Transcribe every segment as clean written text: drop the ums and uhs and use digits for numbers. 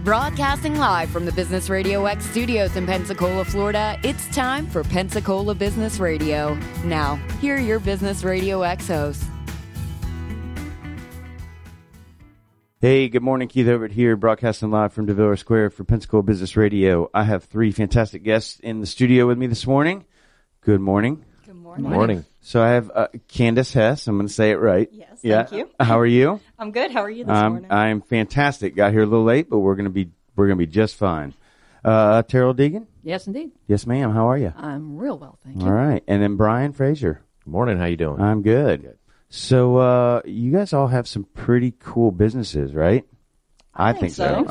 Broadcasting live from the Business Radio X studios in Pensacola, Florida, it's time for Pensacola Business Radio. Now, here are your Business Radio X hosts. Hey, good morning. Keith Overt here, broadcasting live from DeVille Square for Pensacola Business Radio. I have three fantastic guests in the studio with me this morning. Good morning. Good morning. Morning. So I have Candace Hess. I'm going to say it right. Yes, yeah. thank you. How are you? I'm good. How are you this morning? I'm fantastic. Got here a little late, but we're going to be just fine. Terrell Deegan? Yes, indeed. Yes, ma'am. How are you? I'm real well, thank you. All right. And then Brian Frazier. Good morning. How you doing? I'm good. So you guys all have some pretty cool businesses, right? I think so.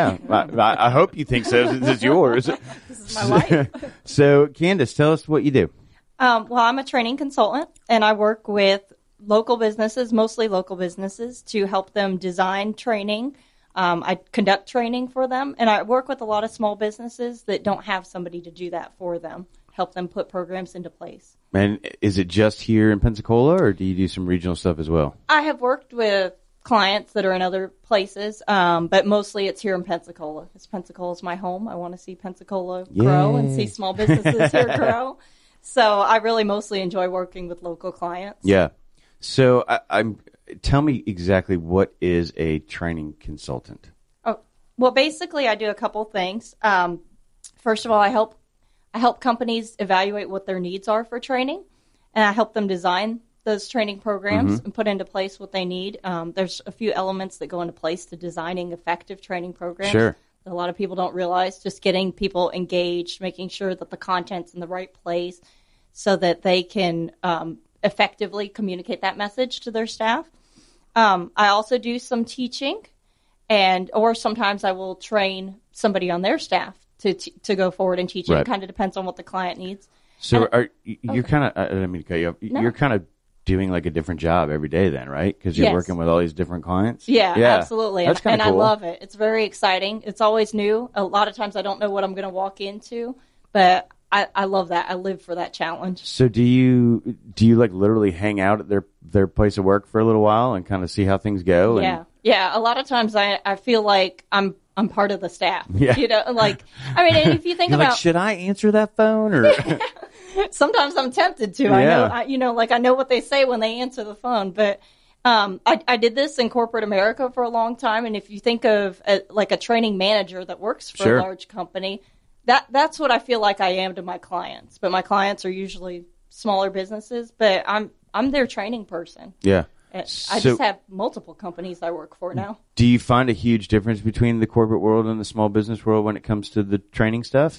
I hope you think so since it's yours. This is my life. So, Candace, tell us what you do. Well, I'm a training consultant, and I work with local businesses, mostly local businesses, to help them design training. I conduct training for them, and I work with a lot of small businesses that don't have somebody to do that for them, help them put programs into place. And is it just here in Pensacola, or do you do some regional stuff as well? I have worked with clients that are in other places, but mostly it's here in Pensacola. Pensacola's my home. I want to see Pensacola grow and see small businesses here grow. So I really mostly enjoy working with local clients. Yeah. So tell me exactly what is a training consultant? Oh, well, basically I do a couple things. First of all, I help companies evaluate what their needs are for training, and I help them design those training programs and put into place what they need. There's a few elements that go into place to designing effective training programs. Sure. A lot of people don't realize, just getting people engaged, making sure that the content's in the right place so that they can effectively communicate that message to their staff. I also do some teaching, or sometimes I will train somebody on their staff to go forward and teach it. Right. It kind of depends on what the client needs. So you're kind of, I didn't mean to cut you off. No. You're kind of doing like a different job every day then, right? Because you're Yes. working with all these different clients? Yeah, absolutely. That's kind and of cool. I love it. It's very exciting. It's always new. A lot of times I don't know what I'm going to walk into, but I love that. I live for that challenge. So do you like literally hang out at their place of work for a little while and kind of see how things go? Yeah. A lot of times I feel like I'm part of the staff. Yeah. You know, like, I mean, and if you think You're about, like, should I answer that phone or? sometimes I'm tempted to. Yeah. I know what they say when they answer the phone, but I did this in corporate America for a long time. And if you think of a training manager that works for Sure. a large company, that's what I feel like I am to my clients. But my clients are usually smaller businesses, but I'm their training person. Yeah. I just have multiple companies I work for now. Do you find a huge difference between the corporate world and the small business world when it comes to the training stuff?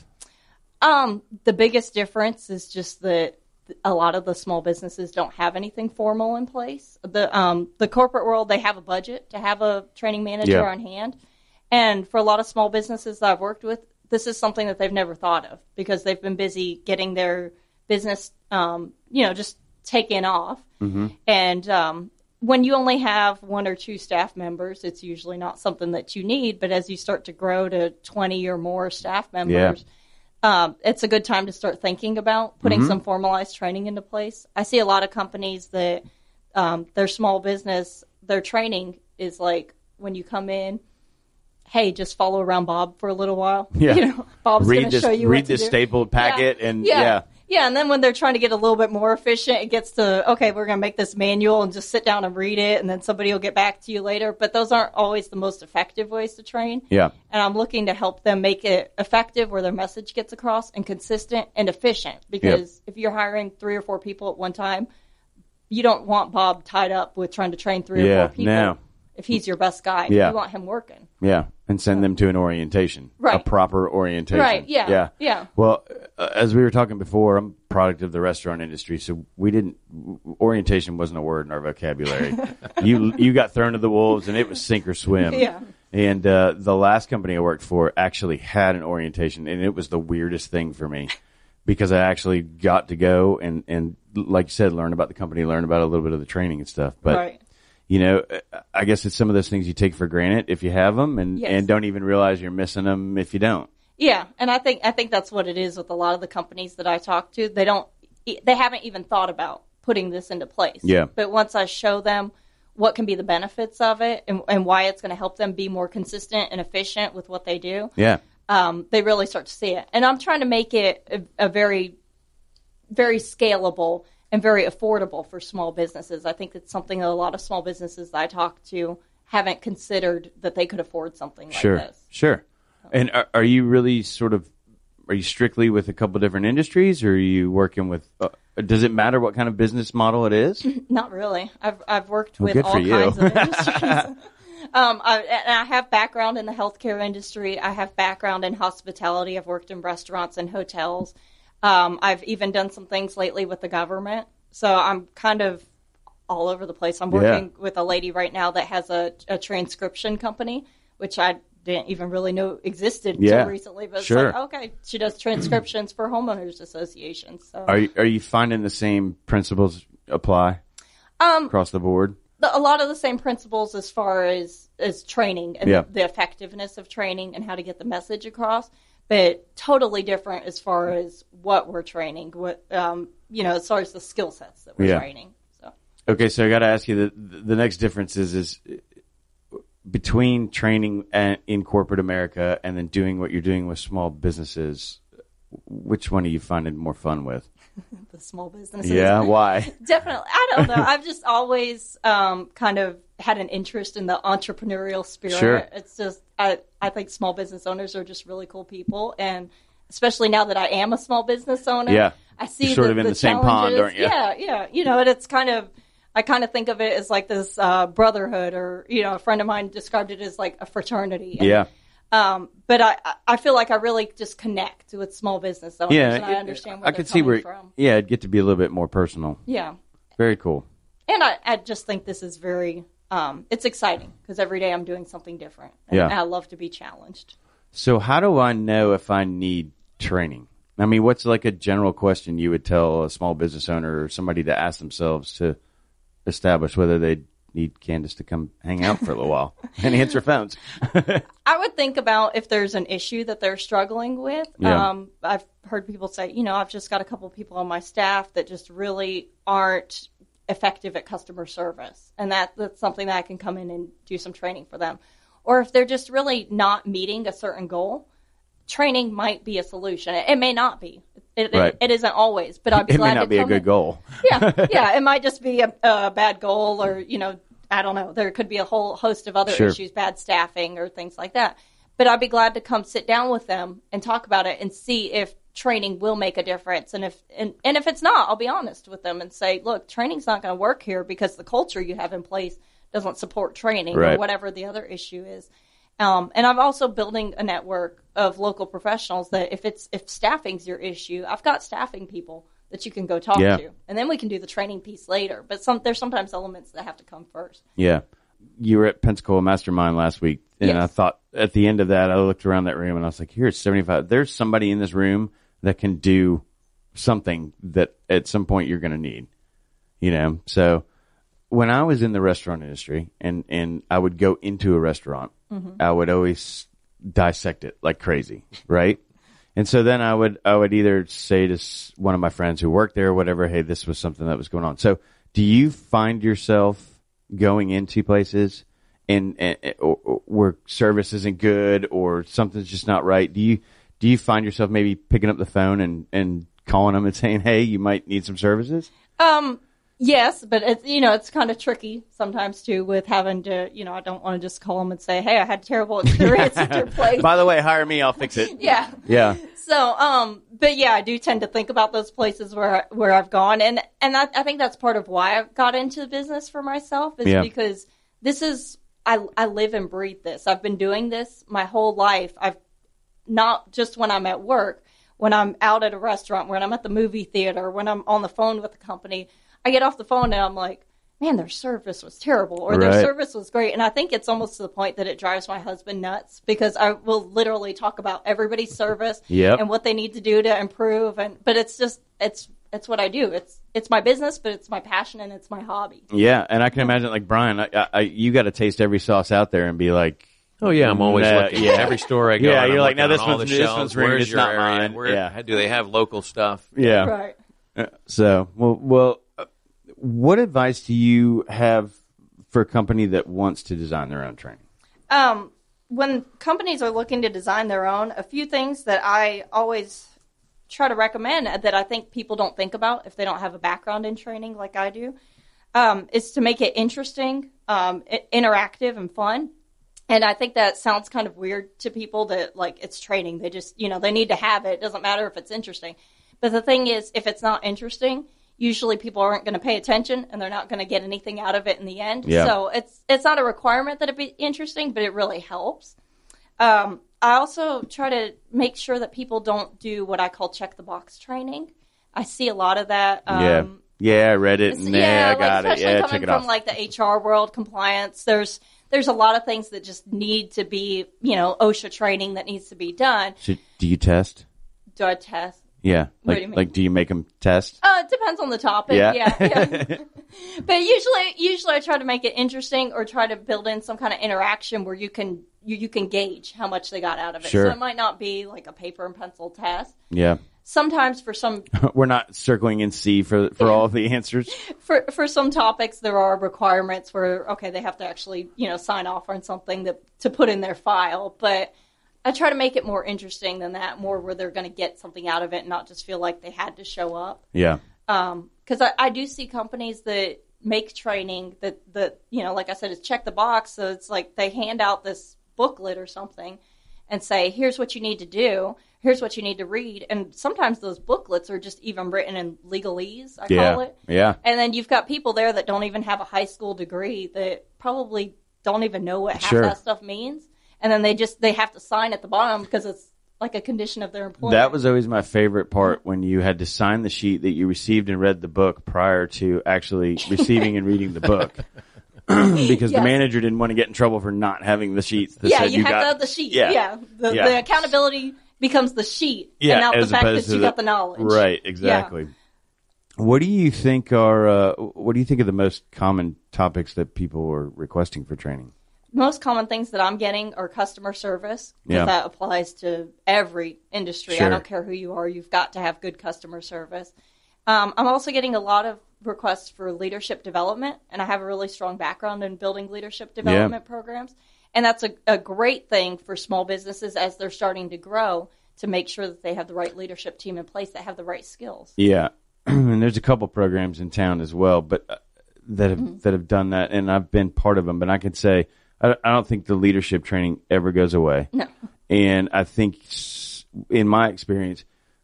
The biggest difference is just that a lot of the small businesses don't have anything formal in place. The corporate world, they have a budget to have a training manager on hand. And for a lot of small businesses that I've worked with, this is something that they've never thought of because they've been busy getting their business, just taken off. Mm-hmm. And when you only have one or two staff members, it's usually not something that you need. But as you start to grow to 20 or more staff members, it's a good time to start thinking about putting some formalized training into place. I see a lot of companies that their small business, their training is like when you come in, hey, just follow around Bob for a little while. Yeah. Bob's going to show you read what to the do. stapled packet and Yeah, and then when they're trying to get a little bit more efficient, it gets to, okay, we're going to make this manual and just sit down and read it, and then somebody will get back to you later. But those aren't always the most effective ways to train. Yeah. And I'm looking to help them make it effective where their message gets across and consistent and efficient. Because if you're hiring 3 or 4 people at one time, you don't want Bob tied up with trying to train 3 or 4 people. No. If he's your best guy, Yeah. you want him working. Yeah, and send them to an orientation, Right. a proper orientation. Right, yeah. Well, as we were talking before, I'm a product of the restaurant industry, so orientation wasn't a word in our vocabulary. You got thrown to the wolves, and it was sink or swim. Yeah. And the last company I worked for actually had an orientation, and it was the weirdest thing for me because I actually got to go and like you said, learn about the company, learn about a little bit of the training and stuff. But Right. I guess it's some of those things you take for granted if you have them and don't even realize you're missing them if you don't. Yeah, and I think that's what it is with a lot of the companies that I talk to. They haven't even thought about putting this into place. Yeah. But once I show them what can be the benefits of it and why it's going to help them be more consistent and efficient with what they do, they really start to see it. And I'm trying to make it a very, very scalable and very affordable for small businesses. I think it's something that a lot of small businesses that I talk to haven't considered that they could afford something like this. Sure. And are you really are you strictly with a couple different industries, or are you working with, does it matter what kind of business model it is? Not really. I've worked with all kinds of industries. I have background in the healthcare industry. I have background in hospitality. I've worked in restaurants and hotels. I've even done some things lately with the government. So I'm kind of all over the place. I'm working with a lady right now that has a transcription company, which I didn't even really know existed until recently. But it's like, okay, she does transcriptions for homeowners associations. So. Are you finding the same principles apply across the board? A lot of the same principles as far as training and the effectiveness of training and how to get the message across, but totally different as far as what we're training, as far as the skill sets that we're training. So. Okay, so I got to ask you, the next difference is between training in corporate America and then doing what you're doing with small businesses, which one are you finding more fun with? The small businesses. Yeah, why? Definitely. I don't know. I've just always kind of had an interest in the entrepreneurial spirit. Sure. It's just, I think small business owners are just really cool people. And especially now that I am a small business owner, I see you're sort of in the same pond, aren't you? Yeah. And it's kind of, I kind of think of it as like this brotherhood, or, a friend of mine described it as like a fraternity. And, but I feel like I really just connect with small business owners, and I understand where they're coming from. Yeah, it'd get to be a little bit more personal. Yeah. Very cool. And I just think this is very, it's exciting because every day I'm doing something different. And I love to be challenged. So how do I know if I need training? I mean, what's like a general question you would tell a small business owner or somebody to ask themselves to establish whether they need Candace to come hang out for a little while and answer phones? I would think about if there's an issue that they're struggling with. I've heard people say, I've just got a couple people on my staff that just really aren't effective at customer service. And that's something that I can come in and do some training for them. Or if they're just really not meeting a certain goal, training might be a solution. It may not be. It isn't always, but I'd be glad to come in. It may not be a good goal. It might just be a bad goal, or, I don't know. There could be a whole host of other issues, bad staffing or things like that. But I'd be glad to come sit down with them and talk about it and see if training will make a difference. And if it's not, I'll be honest with them and say, look, training's not going to work here because the culture you have in place doesn't support training or whatever the other issue is. And I'm also building a network of local professionals that if staffing's your issue, I've got staffing people that you can go talk to. And then we can do the training piece later. But there's sometimes elements that have to come first. Yeah. You were at Pensacola Mastermind last week, and I thought at the end of that, I looked around that room and I was like, here's 75. There's somebody in this room that can do something that at some point you're going to need, So when I was in the restaurant industry and I would go into a restaurant, I would always dissect it like crazy, right? And so then I would either say to one of my friends who worked there or whatever, hey, this was something that was going on. So do you find yourself going into places and where service isn't good or something's just not right? Do you find yourself maybe picking up the phone and calling them and saying, hey, you might need some services? Yes, but it's kind of tricky sometimes too with having to, I don't want to just call them and say, hey, I had a terrible experience at your place. By the way, hire me, I'll fix it. Yeah. So, but yeah, I do tend to think about those places where I've gone. And I think that's part of why I got into the business for myself is because this is, I live and breathe this. I've been doing this my whole life. I've not just when I'm at work, when I'm out at a restaurant, when I'm at the movie theater, when I'm on the phone with the company, I get off the phone and I'm like, man, their service was terrible or their service was great. And I think it's almost to the point that it drives my husband nuts because I will literally talk about everybody's service and what they need to do to improve. But it's just, it's what I do. It's my business, but it's my passion and it's my hobby. Yeah. And I can imagine like Brian, you got to taste every sauce out there and be like, oh yeah, I'm always looking at every store I go. Yeah, you're like, now this one's ruined. It's not area? mine. Do they have local stuff? Yeah. Right. So, well, what advice do you have for a company that wants to design their own training? When companies are looking to design their own, a few things that I always try to recommend that I think people don't think about if they don't have a background in training like I do, is to make it interesting, interactive, and fun. And I think that sounds kind of weird to people that, like, it's training. They just, they need to have it. It doesn't matter if it's interesting. But the thing is, if it's not interesting, usually people aren't going to pay attention and they're not going to get anything out of it in the end. Yeah. So it's not a requirement that it be interesting, but it really helps. I also try to make sure that people don't do what I call check the box training. I see a lot of that. Yeah, I read it. And I got it. Yeah, check it out. From like the HR world, compliance, there's a lot of things that just need to be, OSHA training that needs to be done. So, do you test? Do I test? Yeah. Do you make them test? It depends on the topic. Yeah. But usually I try to make it interesting or try to build in some kind of interaction where you can gauge how much they got out of it. Sure. So it might not be like a paper and pencil test. Yeah. Sometimes for some... We're not circling in C for all of the answers. For some topics, there are requirements where, okay, they have to actually, sign off on something to put in their file. But I try to make it more interesting than that, more where they're going to get something out of it and not just feel like they had to show up. Yeah. Because I do see companies that make training that like I said, is check the box. So it's like they hand out this booklet or something and say, here's what you need to do. Here's what you need to read. And sometimes those booklets are just even written in legalese, I call it. Yeah. And then you've got people there that don't even have a high school degree that probably don't even know what half that stuff means. And then they have to sign at the bottom because it's like a condition of their employment. That was always my favorite part, when you had to sign the sheet that you received and read the book prior to actually receiving and reading the book. Because the manager didn't want to get in trouble for not having the sheets that said you have to have the sheet. Yeah. The accountability becomes the sheet, and not the fact that you got the knowledge. Right, exactly. Yeah. What do you think are the most common topics that people are requesting for training? Most common things that I'm getting are customer service. That applies to every industry. Sure. I don't care who you are. You've got to have good customer service. I'm also getting a lot of requests for leadership development, and I have a really strong background in building leadership development programs. And that's a great thing for small businesses as they're starting to grow, to make sure that they have the right leadership team in place that have the right skills. Yeah. And there's a couple programs in town as well, but that have done that, and I've been part of them. But I can say, I don't think the leadership training ever goes away. No. And I think, in my experience,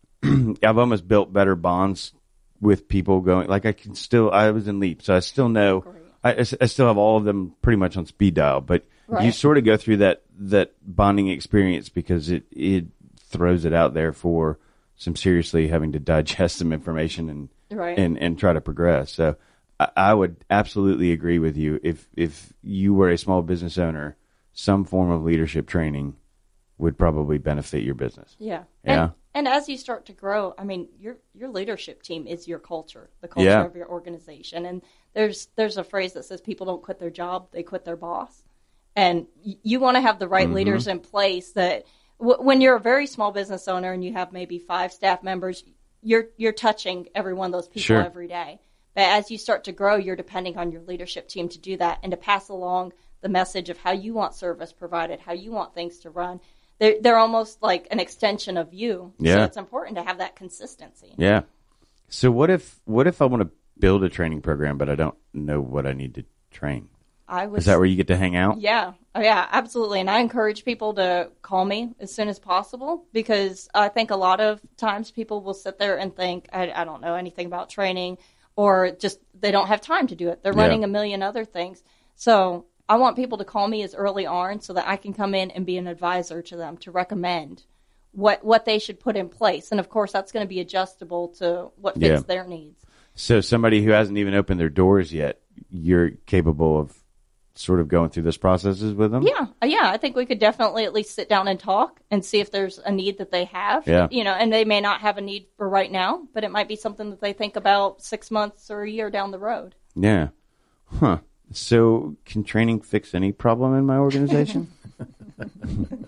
I've almost built better bonds with people going, like I was in LEAP, so I still know, I still have all of them pretty much on speed dial, but you sort of go through that bonding experience because it throws it out there for some seriously having to digest some information and try to progress. So I would absolutely agree with you. If you were a small business owner, some form of leadership training would probably benefit your business. Yeah. And as you start to grow, I mean, your leadership team is your culture, the culture of your organization. And there's a phrase that says people don't quit their job, they quit their boss. And you want to have the right leaders in place that when you're a very small business owner and you have maybe 5 staff members, you're touching every one of those people every day. But as you start to grow, you're depending on your leadership team to do that and to pass along the message of how you want service provided, how you want things to run. They're almost like an extension of you. Yeah. So it's important to have that consistency. Yeah. So what if I want to build a training program, but I don't know what I need to train? Is that where you get to hang out? Yeah. Oh, yeah, absolutely. And I encourage people to call me as soon as possible, because I think a lot of times people will sit there and think, I don't know anything about training, or just they don't have time to do it. They're running a million other things. So I want people to call me as early on so that I can come in and be an advisor to them to recommend what they should put in place. And, of course, that's going to be adjustable to what fits their needs. So somebody who hasn't even opened their doors yet, you're capable of sort of going through those processes with them? Yeah. I think we could definitely at least sit down and talk and see if there's a need that they have. Yeah. And they may not have a need for right now, but it might be something that they think about 6 months or a year down the road. Yeah. Huh. So can training fix any problem in my organization?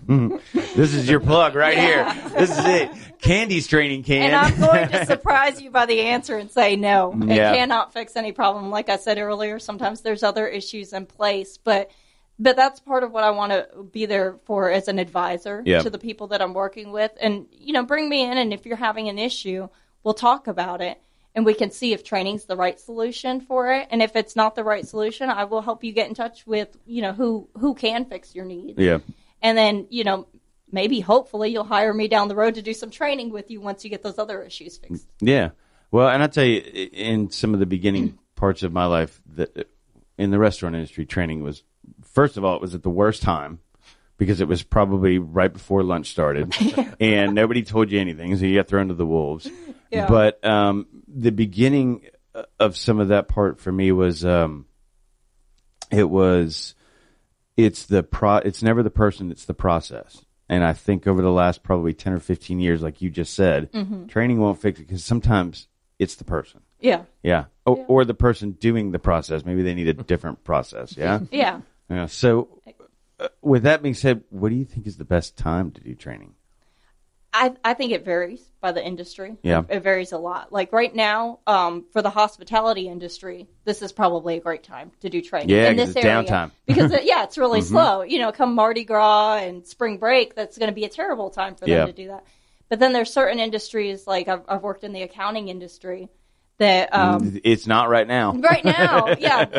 This is your plug right here. This is it. Candy's training can. And I'm going to surprise you by the answer and say no. It Yeah. cannot fix any problem. Like I said earlier, sometimes there's other issues in place, but that's part of what I want to be there for as an advisor Yeah. to the people that I'm working with. And, bring me in, and if you're having an issue, we'll talk about it. And we can see if training's the right solution for it. And if it's not the right solution, I will help you get in touch with, who can fix your needs. Yeah. And then, maybe hopefully you'll hire me down the road to do some training with you once you get those other issues fixed. Yeah. Well, and I'll tell you, in some of the beginning parts of my life, that in the restaurant industry, training was, first of all, it was at the worst time because it was probably right before lunch started and nobody told you anything. So you got thrown to the wolves. Yeah. But the beginning of some of that part for me was, it's never the person, it's the process. And I think over the last probably 10 or 15 years, like you just said, training won't fix it because sometimes it's the person. Yeah. Yeah. Or the person doing the process. Maybe they need a different process. Yeah. Yeah. Yeah. So with that being said, what do you think is the best time to do training? I think it varies by the industry. Yeah. It varies a lot. Like right now, for the hospitality industry, this is probably a great time to do training. Yeah, in 'cause this it's area. downtime. Because, it's really slow. Come Mardi Gras and spring break, that's going to be a terrible time for them to do that. But then there's certain industries, like I've worked in the accounting industry, that it's not right now. right now,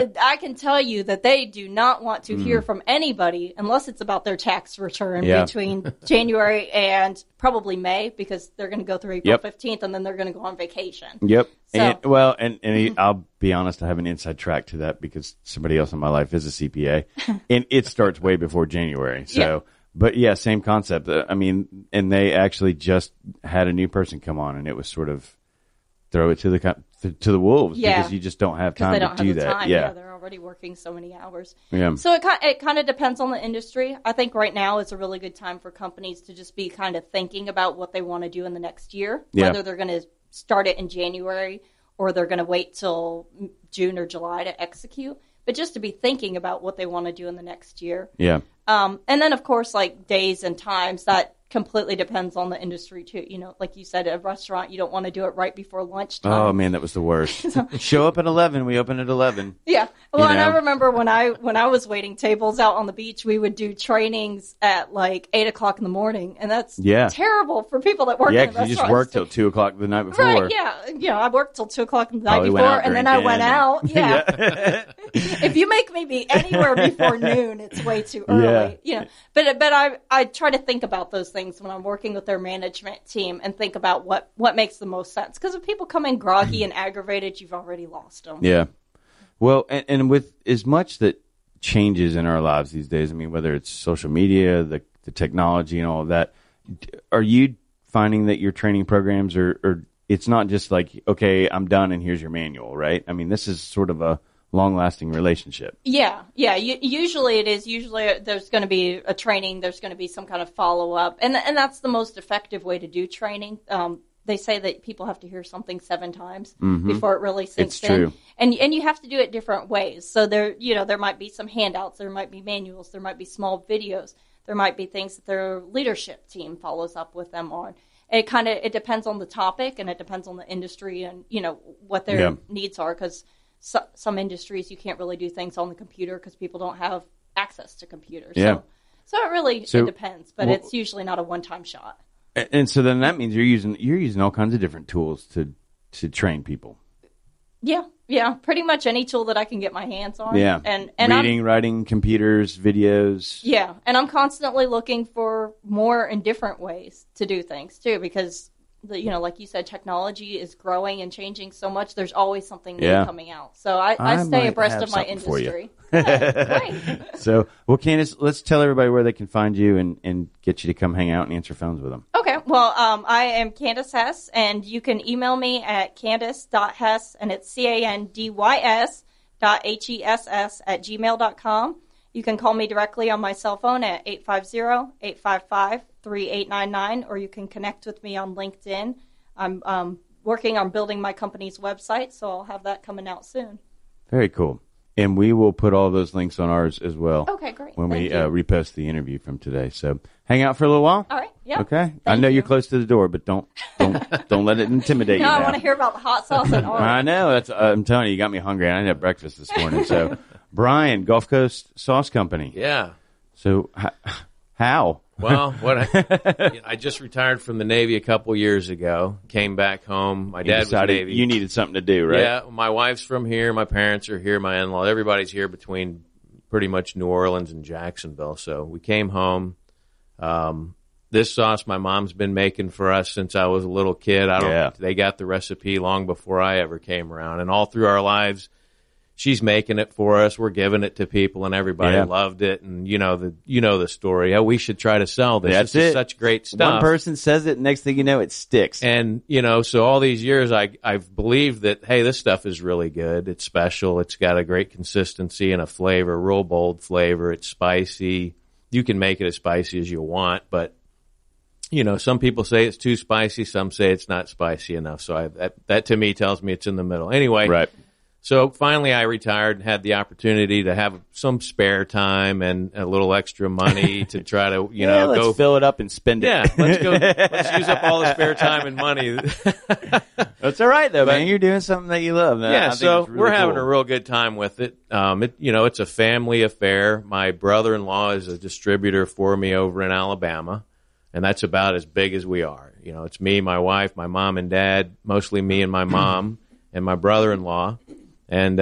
I can tell you that they do not want to hear from anybody unless it's about their tax return between January and probably May, because they're going to go through April 15th and then they're going to go on vacation. Yep. So, And I'll be honest, I have an inside track to that because somebody else in my life is a CPA, and it starts way before January. So, but yeah, same concept. And they actually just had a new person come on, and it was sort of throw it to the wolves because you just don't have time they don't to do have the that. time. Yeah, They're already working so many hours. Yeah. So it kind of depends on the industry. I think right now is a really good time for companies to just be kind of thinking about what they want to do in the next year, whether they're going to start it in January or they're going to wait till June or July to execute. But just to be thinking about what they want to do in the next year. Yeah. And then, of course, like days and times, that completely depends on the industry, too. Like you said, at a restaurant, you don't want to do it right before lunchtime. Oh, man, that was the worst. Show up at 11. We open at 11. Yeah. Well, and I remember when I was waiting tables out on the beach, we would do trainings at like 8 o'clock in the morning. And that's terrible for people that work in the restaurants. Yeah, because you just worked till 2 o'clock the night before. Right, yeah. I worked till 2 o'clock the night before, and then I went out. Yeah. If you make me be anywhere before noon, it's way too early. But I try to think about those things when I'm working with their management team and think about what makes the most sense. Because if people come in groggy and aggravated, you've already lost them. Yeah. Well, and with as much that changes in our lives these days, whether it's social media, the technology and all of that, are you finding that your training programs are it's not just like, okay, I'm done and here's your manual, right? This is sort of a long-lasting relationship. Yeah. Usually it is. Usually there's going to be a training. There's going to be some kind of follow-up. And that's the most effective way to do training. They say that people have to hear something 7 times before it really sinks in. True. And you have to do it different ways. So there might be some handouts. There might be manuals. There might be small videos. There might be things that their leadership team follows up with them on. It depends on the topic, and it depends on the industry and, what their needs are, because some industries you can't really do things on the computer because people don't have access to computers. Yeah. So it really it depends, but it's usually not a one-time shot. And so then that means you're using all kinds of different tools to train people. Yeah, pretty much any tool that I can get my hands on. Yeah, and reading, writing, computers, videos. Yeah, and I'm constantly looking for more and different ways to do things too, because like you said, technology is growing and changing so much. There's always something new coming out. So I stay abreast of my industry. Great. So, well, Candace, let's tell everybody where they can find you and get you to come hang out and answer phones with them. Okay. Well, I am Candace Hess, and you can email me at candace.hess, and it's CANDYS.HESS@gmail.com. You can call me directly on my cell phone at 850-855-3899, or you can connect with me on LinkedIn. I'm working on building my company's website, so I'll have that coming out soon. Very cool. And we will put all those links on ours as well. Okay, great. When we Thank you. repost the interview from today. So hang out for a little while. All right. Yeah. Okay. I know you're close to the door, but don't let it intimidate you. No, I now. want to hear about the hot sauce and orange. I know. I'm telling you, you got me hungry. I didn't have breakfast this morning. So, Brian, Gulf Coast Sauce Company. Yeah. So, how? Well, I just retired from the Navy a couple years ago. Came back home. My dad was Navy. You needed something to do, right? Yeah. My wife's from here. My parents are here. My in-law. Everybody's here between pretty much New Orleans and Jacksonville. So we came home. This sauce my mom's been making for us since I was a little kid. They got the recipe long before I ever came around, and all through our lives, she's making it for us. We're giving it to people, and everybody loved it. And you know the story. Oh, we should try to sell this. That's this it. Is such great stuff. One person says it, next thing you know, it sticks. And so all these years, I've believed that hey, this stuff is really good. It's special. It's got a great consistency and a flavor, real bold flavor. It's spicy. You can make it as spicy as you want, but some people say it's too spicy. Some say it's not spicy enough. So that to me tells me it's in the middle. Anyway, right. So finally I retired and had the opportunity to have some spare time and a little extra money to try to, let's go fill it up and spend it. Yeah, let's use up all the spare time and money. That's all right though, man. You're doing something that you love. Yeah, so really we're having cool. a real good time with it. It's a family affair. My brother-in-law is a distributor for me over in Alabama. And that's about as big as we are. It's me, my wife, my mom and dad, mostly me and my mom and my brother-in-law. And,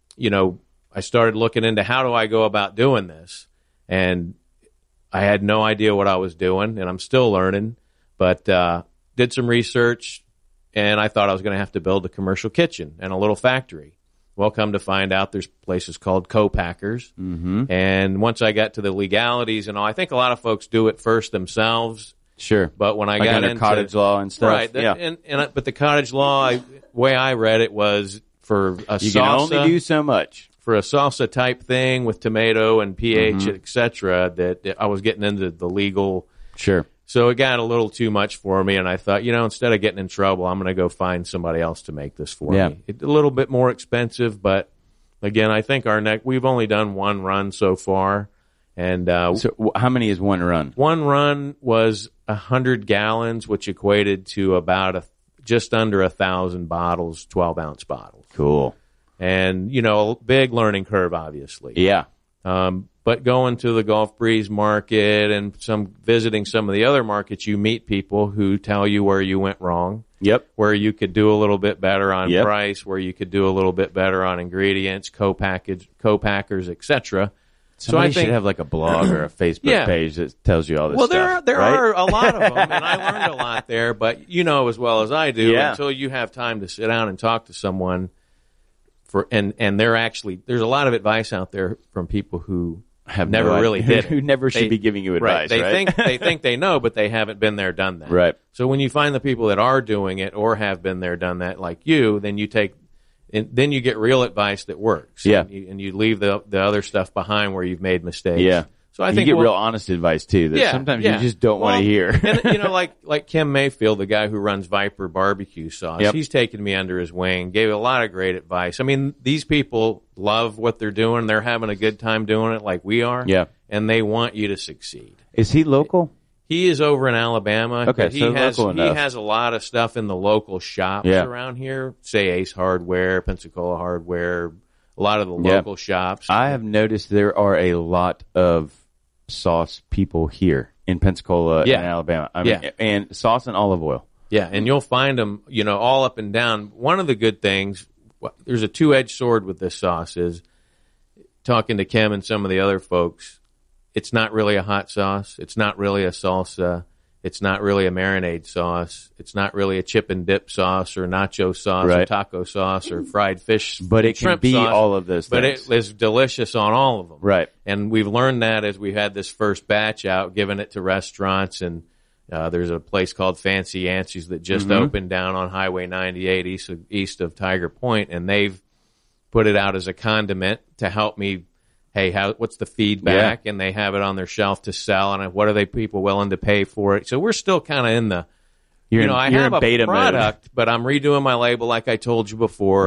I started looking into how do I go about doing this. And I had no idea what I was doing, and I'm still learning. But did some research, and I thought I was going to have to build a commercial kitchen and a little factory. Well, come to find out, there's places called co-packers. Mm-hmm. And once I got to the legalities and all, I think a lot of folks do it first themselves. Sure. But when I got under into cottage law and stuff. Right. But the cottage law, way I read it was for a you salsa. can only do so much. For a salsa type thing with tomato and pH, et cetera, that I was getting into the legal. Sure. So it got a little too much for me, and I thought, instead of getting in trouble, I'm going to go find somebody else to make this for me. It's a little bit more expensive, but again, I think we've only done one run so far. And so how many is one run? One run was 100 gallons, which equated to about just under 1,000 bottles, 12-ounce bottles. Cool. And, a big learning curve, obviously. Yeah. But going to the Gulf Breeze market and visiting some of the other markets, you meet people who tell you where you went wrong. Yep. Where you could do a little bit better on price, where you could do a little bit better on ingredients, co-packers, etc. So I think should have like a blog or a Facebook page that tells you all this stuff. Well, there right? are a lot of them, and I learned a lot there. But as well as I do, until you have time to sit down and talk to someone. And there's a lot of advice out there from people who have never really did it. Who never should be giving you advice, right? They think they know, but they haven't been there, done that. Right. So when you find the people that are doing it or have been there, done that, like you, then you get real advice that works. Yeah. And you leave the other stuff behind where you've made mistakes. Yeah. So I think you get real honest advice too. That sometimes you just don't want to hear. And like Kim Mayfield, the guy who runs Viper Barbecue Sauce, he's taken me under his wing, gave a lot of great advice. I mean, these people love what they're doing. They're having a good time doing it like we are. Yeah. And they want you to succeed. Is he local? He is over in Alabama. Okay, he has a lot of stuff in the local shops around here. Say Ace Hardware, Pensacola Hardware, a lot of the local shops. I have noticed there are a lot of sauce people here in Pensacola and Alabama. I mean, and sauce and olive oil. Yeah, and you'll find them, all up and down. One of the good things, there's a two-edged sword with this sauce is talking to Kim and some of the other folks. It's not really a hot sauce. It's not really a salsa. It's not really a marinade sauce. It's not really a chip and dip sauce or nacho sauce or taco sauce or fried fish. But it can be sauce, all of those things. But it is delicious on all of them. Right. And we've learned that as we had this first batch out, giving it to restaurants. And there's a place called Fancy Yancey's that just opened down on Highway 98 east of Tiger Point. And they've put it out as a condiment to help me. Hey, what's the feedback? Yeah. And they have it on their shelf to sell. And what are people willing to pay for it? So we're still kind of in the, I have a beta product, mode. but I'm redoing my label like I told you before. Right.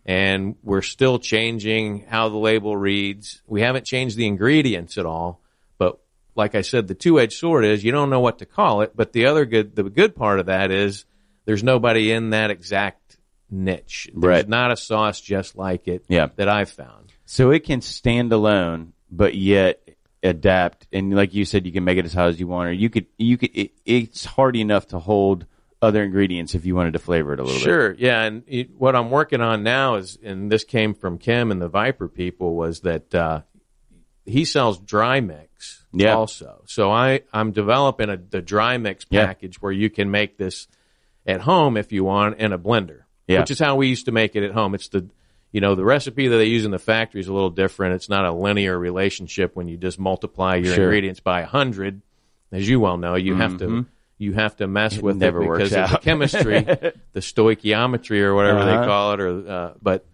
and we're still changing how the label reads. We haven't changed the ingredients at all, but like I said, the two-edged sword is you don't know what to call it, but the good part of that is there's nobody in that exact niche. There's not a sauce just like it that I've found. So it can stand alone, but yet adapt. And like you said, you can make it as hot as you want, or it's hard enough to hold other ingredients if you wanted to flavor it a little bit. Sure, yeah. And what I'm working on now is, and this came from Kim and the Viper people, was that he sells dry mix also. So I'm developing the dry mix package where you can make this at home if you want in a blender, which is how we used to make it at home. It's the recipe that they use in the factory is a little different. It's not a linear relationship when you just multiply your ingredients by 100. As you well know, you have to mess with it because of the chemistry, the stoichiometry or whatever they call it.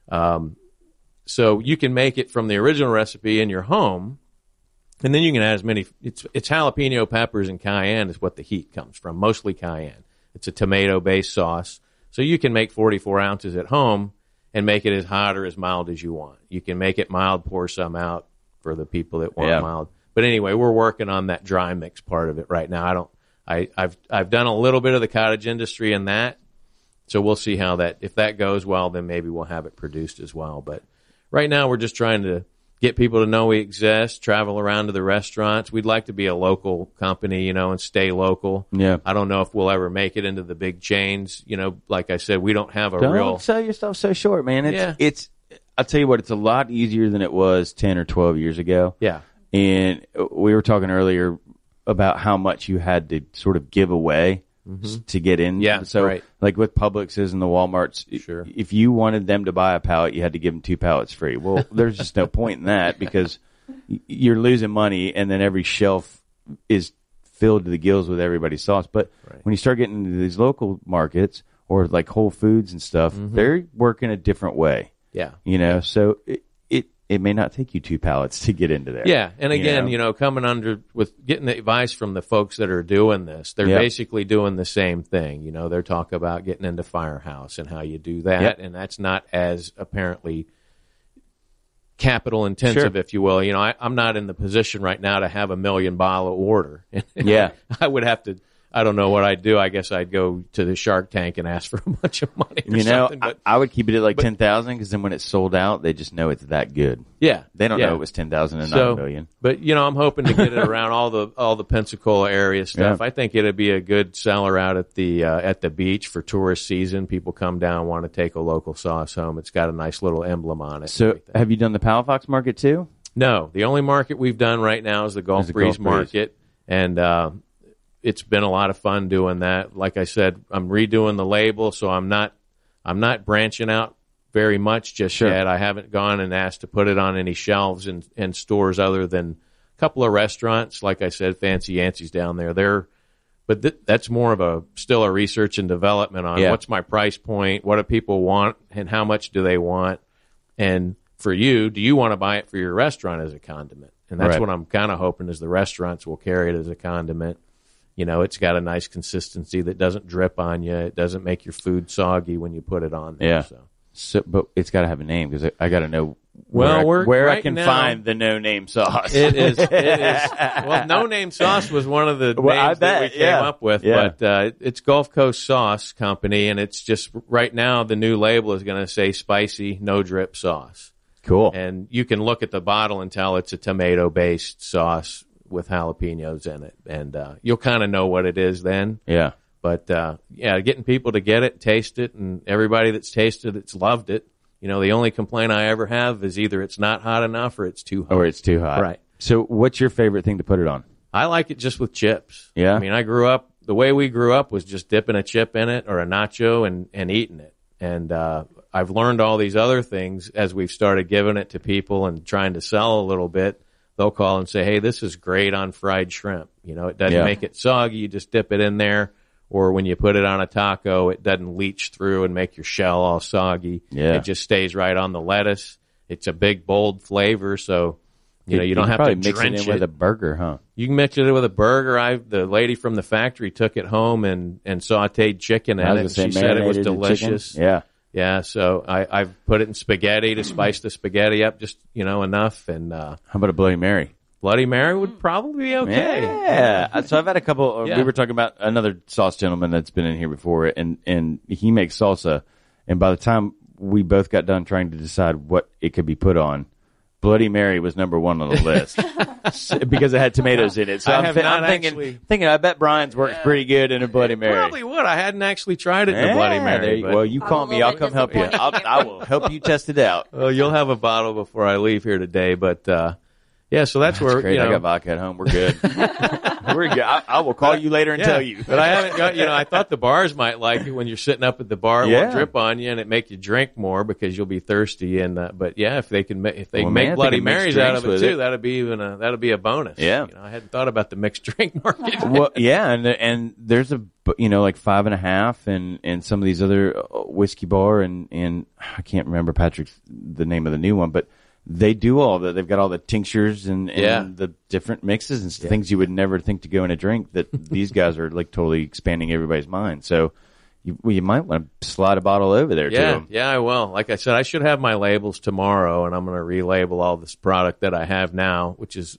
So you can make it from the original recipe in your home, and then you can add as many. It's jalapeno peppers and cayenne is what the heat comes from, mostly cayenne. It's a tomato-based sauce, so you can make 44 ounces at home and make it as hot or as mild as you want. You can make it mild, pour some out for the people that want mild. But anyway, we're working on that dry mix part of it right now. I've done a little bit of the cottage industry in that, so we'll see how if that goes well, then maybe we'll have it produced as well. But right now, we're just trying to get people to know we exist, travel around to the restaurants. We'd like to be a local company, and stay local. Yeah. I don't know if we'll ever make it into the big chains. Like I said, we don't have Don't sell yourself so short, man. I'll tell you what, it's a lot easier than it was 10 or 12 years ago. Yeah. And we were talking earlier about how much you had to sort of give away to get in. Yeah, so like with Publixes and the Walmarts, if you wanted them to buy a pallet, you had to give them 2 pallets free. Well, there's just no point in that because you're losing money, and then every shelf is filled to the gills with everybody's sauce. But when you start getting into these local markets or like Whole Foods and stuff, they're working a different way. Yeah. So it may not take you 2 pallets to get into there. Yeah, and again, coming under with getting the advice from the folks that are doing this, they're basically doing the same thing. They're talking about getting into Firehouse and how you do that, and that's not as apparently capital intensive, if you will. I'm not in the position right now to have a 1 million bottle order. I would have to. I don't know what I'd do. I guess I'd go to the Shark Tank and ask for a bunch of money or something. But I would keep it at like 10,000 because then when it's sold out, they just know it's that good. Yeah. They don't know it was 10,000 and not a million. But, I'm hoping to get it around all the Pensacola area stuff. I think it'd be a good seller out at the beach for tourist season. People come down, want to take a local sauce home. It's got a nice little emblem on it. So have you done the Palafox market too? No. The only market we've done right now is the Gulf Breeze market. And, it's been a lot of fun doing that. Like I said, I'm redoing the label, so I'm not branching out very much just yet. I haven't gone and asked to put it on any shelves in stores other than a couple of restaurants. Like I said, Fancy Yancey's down there. But that's more of still a research and development on what's my price point, what do people want, and how much do they want. And for you, do you want to buy it for your restaurant as a condiment? And that's what I'm kind of hoping is the restaurants will carry it as a condiment. It's got a nice consistency that doesn't drip on you. It doesn't make your food soggy when you put it on there. Yeah. So, but it's got to have a name because I got to know where I can find the no-name sauce. It is. Well, no-name sauce was one of the names that we came up with, but it's Gulf Coast Sauce Company, and it's just right now the new label is going to say spicy, no-drip sauce. Cool. And you can look at the bottle and tell it's a tomato-based sauce with jalapenos in it, and you'll kind of know what it is then. Yeah. But getting people to get it, taste it, and everybody that's tasted it's loved it. The only complaint I ever have is either it's not hot enough or it's too hot. Right. So what's your favorite thing to put it on? I like it just with chips. Yeah. I mean, the way we grew up was just dipping a chip in it or a nacho and eating it. And I've learned all these other things as we've started giving it to people and trying to sell a little bit. They'll call and say, hey, this is great on fried shrimp. It doesn't make it soggy. You just dip it in there. Or when you put it on a taco, it doesn't leach through and make your shell all soggy. Yeah. It just stays right on the lettuce. It's a big, bold flavor, so you don't have to mix drench it in with a burger, huh? You can mix it with a burger. The lady from the factory took it home and sautéed chicken in it. And she said it was delicious. Yeah. Yeah, so I've put it in spaghetti to spice the spaghetti up just, enough. And How about a Bloody Mary? Bloody Mary would probably be okay. Yeah. So I've had a couple. Yeah. We were talking about another sauce gentleman that's been in here before, and he makes salsa. And by the time we both got done trying to decide what it could be put on, Bloody Mary was number one on the list because it had tomatoes in it. So I'm thinking, I bet Brian's works pretty good in a Bloody Mary. Probably would. I hadn't actually tried it in a Bloody Mary. Well, you call me. I'll come help you. I will help you test it out. Well, you'll have a bottle before I leave here today. But yeah, so that's where great. I got vodka at home. We're good. We're good. I will call you later and tell you. But I haven't got. I thought the bars might like it when you're sitting up at the bar. It won't drip on you and it make you drink more because you'll be thirsty. And but yeah, if they can make Bloody Marys out of it too, that'd be a bonus. Yeah, I hadn't thought about the mixed drink market. Well, yeah, and there's a like 5.5 and some of these other whiskey bar and I can't remember the name of the new one, but they do all that. They've got all the tinctures and the different mixes and things you would never think to go in a drink that these guys are like totally expanding everybody's mind. So you might want to slide a bottle over there to them. Yeah, I will. Like I said, I should have my labels tomorrow, and I'm going to relabel all this product that I have now, which is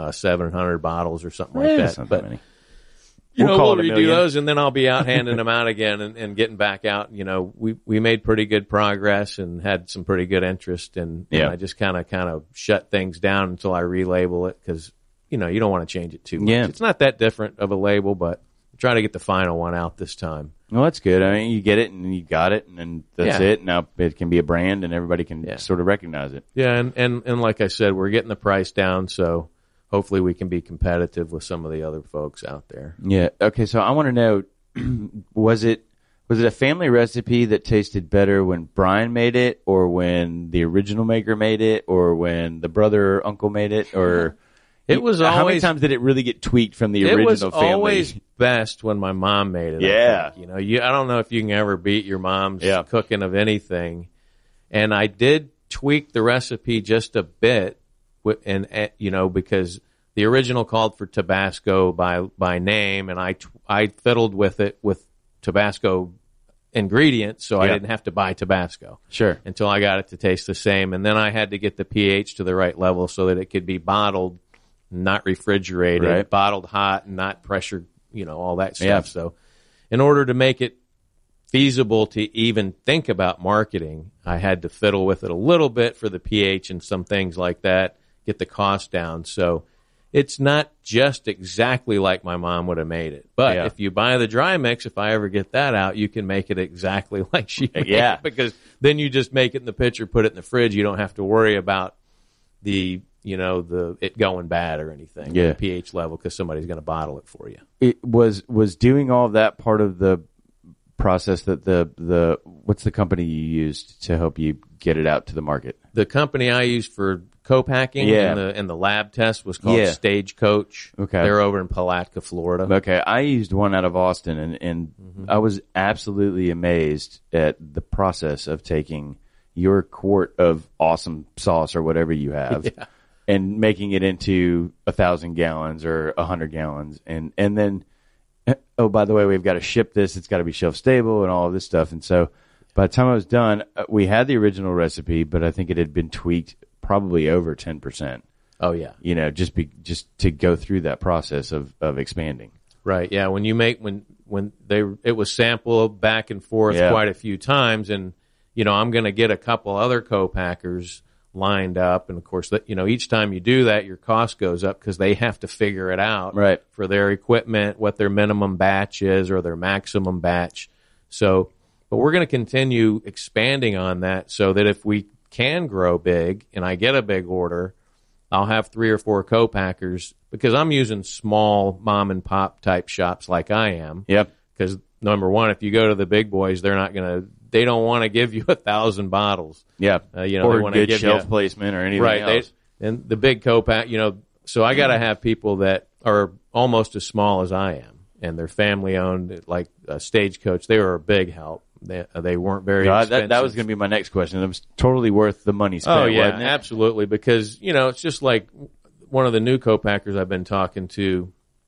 700 bottles or something like that. Not but that many. We'll redo those, and then I'll be out handing them out again and getting back out. We made pretty good progress and had some pretty good interest, and I just kind of shut things down until I relabel it because you don't want to change it too much. Yeah. It's not that different of a label, but I'm trying to get the final one out this time. Well, that's good. I mean, you get it and you got it, and then that's it. Now it can be a brand, and everybody can sort of recognize it. Yeah, and like I said, we're getting the price down, so hopefully we can be competitive with some of the other folks out there. Yeah. Okay. So I want to know, was it a family recipe that tasted better when Brian made it, or when the original maker made it, or when the brother or uncle made it, or it was always? How many times did it really get tweaked from the original family? It was always best when my mom made it. Yeah. I think. I don't know if you can ever beat your mom's cooking of anything, and I did tweak the recipe just a bit. And because the original called for Tabasco by name, and I fiddled with it with Tabasco ingredients, so I didn't have to buy Tabasco. Sure. Until I got it to taste the same, and then I had to get the pH to the right level so that it could be bottled, not refrigerated, bottled hot, and not pressure, all that stuff. Yeah. So, in order to make it feasible to even think about marketing, I had to fiddle with it a little bit for the pH and some things like that. Get the cost down. So it's not just exactly like my mom would have made it. But if you buy the dry mix, if I ever get that out, you can make it exactly like she made it. Because then you just make it in the pitcher, put it in the fridge. You don't have to worry about it going bad or anything. The pH level, because somebody's going to bottle it for you. It was doing all of that part of the process that the what's the company you used to help you get it out to the market? The company I used for co-packing and the lab test was called Stagecoach. Okay. They're over in Palatka, Florida. Okay. I used one out of Austin, and I was absolutely amazed at the process of taking your quart of awesome sauce or whatever you have and making it into 1,000 gallons or 100 gallons. And then, oh, by the way, we've got to ship this. It's got to be shelf stable and all of this stuff. And so by the time I was done, we had the original recipe, but I think it had been tweaked probably over 10%. Oh yeah. Just to go through that process of expanding. Right. Yeah. When you make, it was sampled back and forth quite a few times, and, I'm going to get a couple other co-packers lined up. And of course, each time you do that, your cost goes up because they have to figure it out for their equipment, what their minimum batch is or their maximum batch. So, but we're going to continue expanding on that so that if we can grow big and I get a big order, I'll have 3 or 4 co-packers, because I'm using small mom and pop type shops like I am. Yep. Because number one, if you go to the big boys, they don't want to give you 1,000 bottles. Yeah. Or they want to give shelf placement or anything else. And the big co-pack, so I got to have people that are almost as small as I am, and they're family owned, like Stagecoach. They were a big help. They weren't very expensive. That was going to be my next question. It was totally worth the money spent. Oh, yeah, wasn't it? Absolutely. Because, it's just like one of the new co-packers I've been talking to,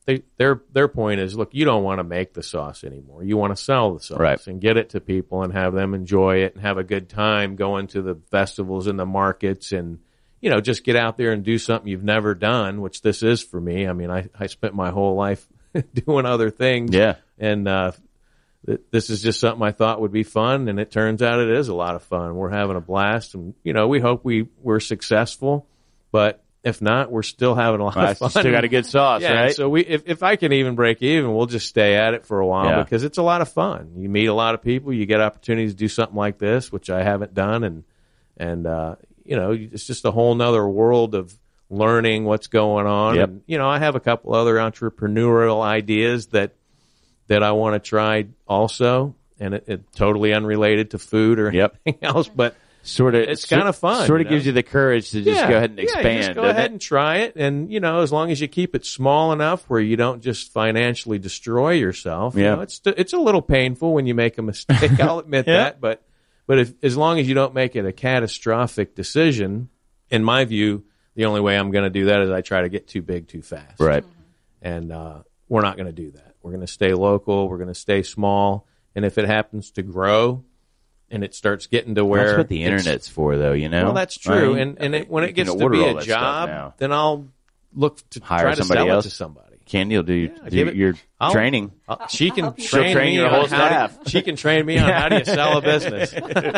their point is, look, you don't want to make the sauce anymore. You want to sell the sauce and get it to people and have them enjoy it and have a good time going to the festivals and the markets and, just get out there and do something you've never done, which this is for me. I mean, I spent my whole life doing other things. Yeah. And, this is just something I thought would be fun, and it turns out it is a lot of fun. We're having a blast, and, we hope we're successful, but if not, we're still having a lot of fun. Still got a good sauce, right? So if I can even break even, we'll just stay at it for a while because it's a lot of fun. You meet a lot of people, you get opportunities to do something like this, which I haven't done, and it's just a whole nother world of learning what's going on. Yep. And, I have a couple other entrepreneurial ideas that I want to try also, and it totally unrelated to food or anything else, but it's kind of fun. Sort of gives you the courage to just go ahead and expand. Yeah, just go ahead and try it, and as long as you keep it small enough where you don't just financially destroy yourself. It's a little painful when you make a mistake. I'll admit that, but as long as you don't make it a catastrophic decision, in my view, the only way I'm going to do that is I try to get too big too fast. Right. And we're not going to do that. We're going to stay local. We're going to stay small. And if it happens to grow and it starts getting to where... That's what the Internet's for, though, Well, that's true. And when it gets to be a job, then I'll look to try to sell it to somebody. Candy will do your training. She can train me your whole staff. She can train me on how do you sell a business.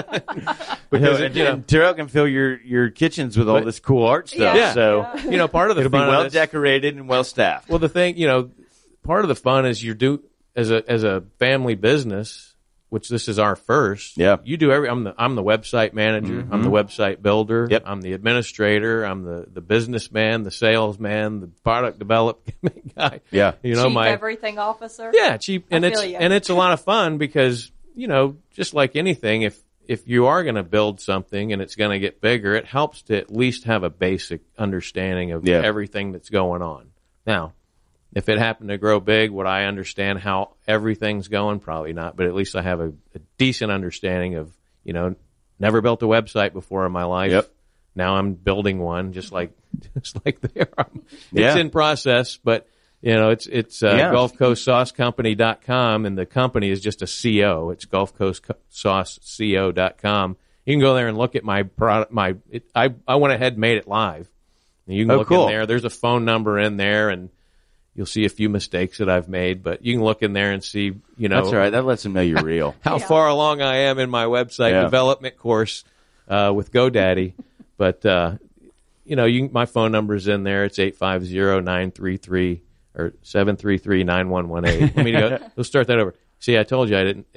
Because Terrell can fill your kitchens with all this cool art stuff. Yeah. So part of the it'll fun be well decorated and well staffed. Well, the thing, part of the fun is as a family business, which this is our first. Yeah. You do I'm the website manager. I'm the website builder. Yep. I'm the administrator. I'm the businessman, the salesman, the product development guy. Yeah. Chief everything officer. Yeah, chief. And it's a lot of fun because, just like anything, if you are going to build something and it's going to get bigger, it helps to at least have a basic understanding of everything that's going on. Now, if it happened to grow big, would I understand how everything's going? Probably not, but at least I have a decent understanding of, never built a website before in my life. Yep. Now I'm building one just like they are. It's in process, but it's GulfCoastSauceCompany.com, and the company is just a CO. It's GulfCoastSauceCO.com. You can go there and look at my product. I went ahead and made it live. And you can look in there. There's a phone number in there, and you'll see a few mistakes that I've made, but you can look in there and see, That's all right. That lets them know you're real. How far along I am in my website development course with GoDaddy. But, my phone number's in there. It's 850-933 or 733-9118. Let me go start that over. See, I told you I didn't.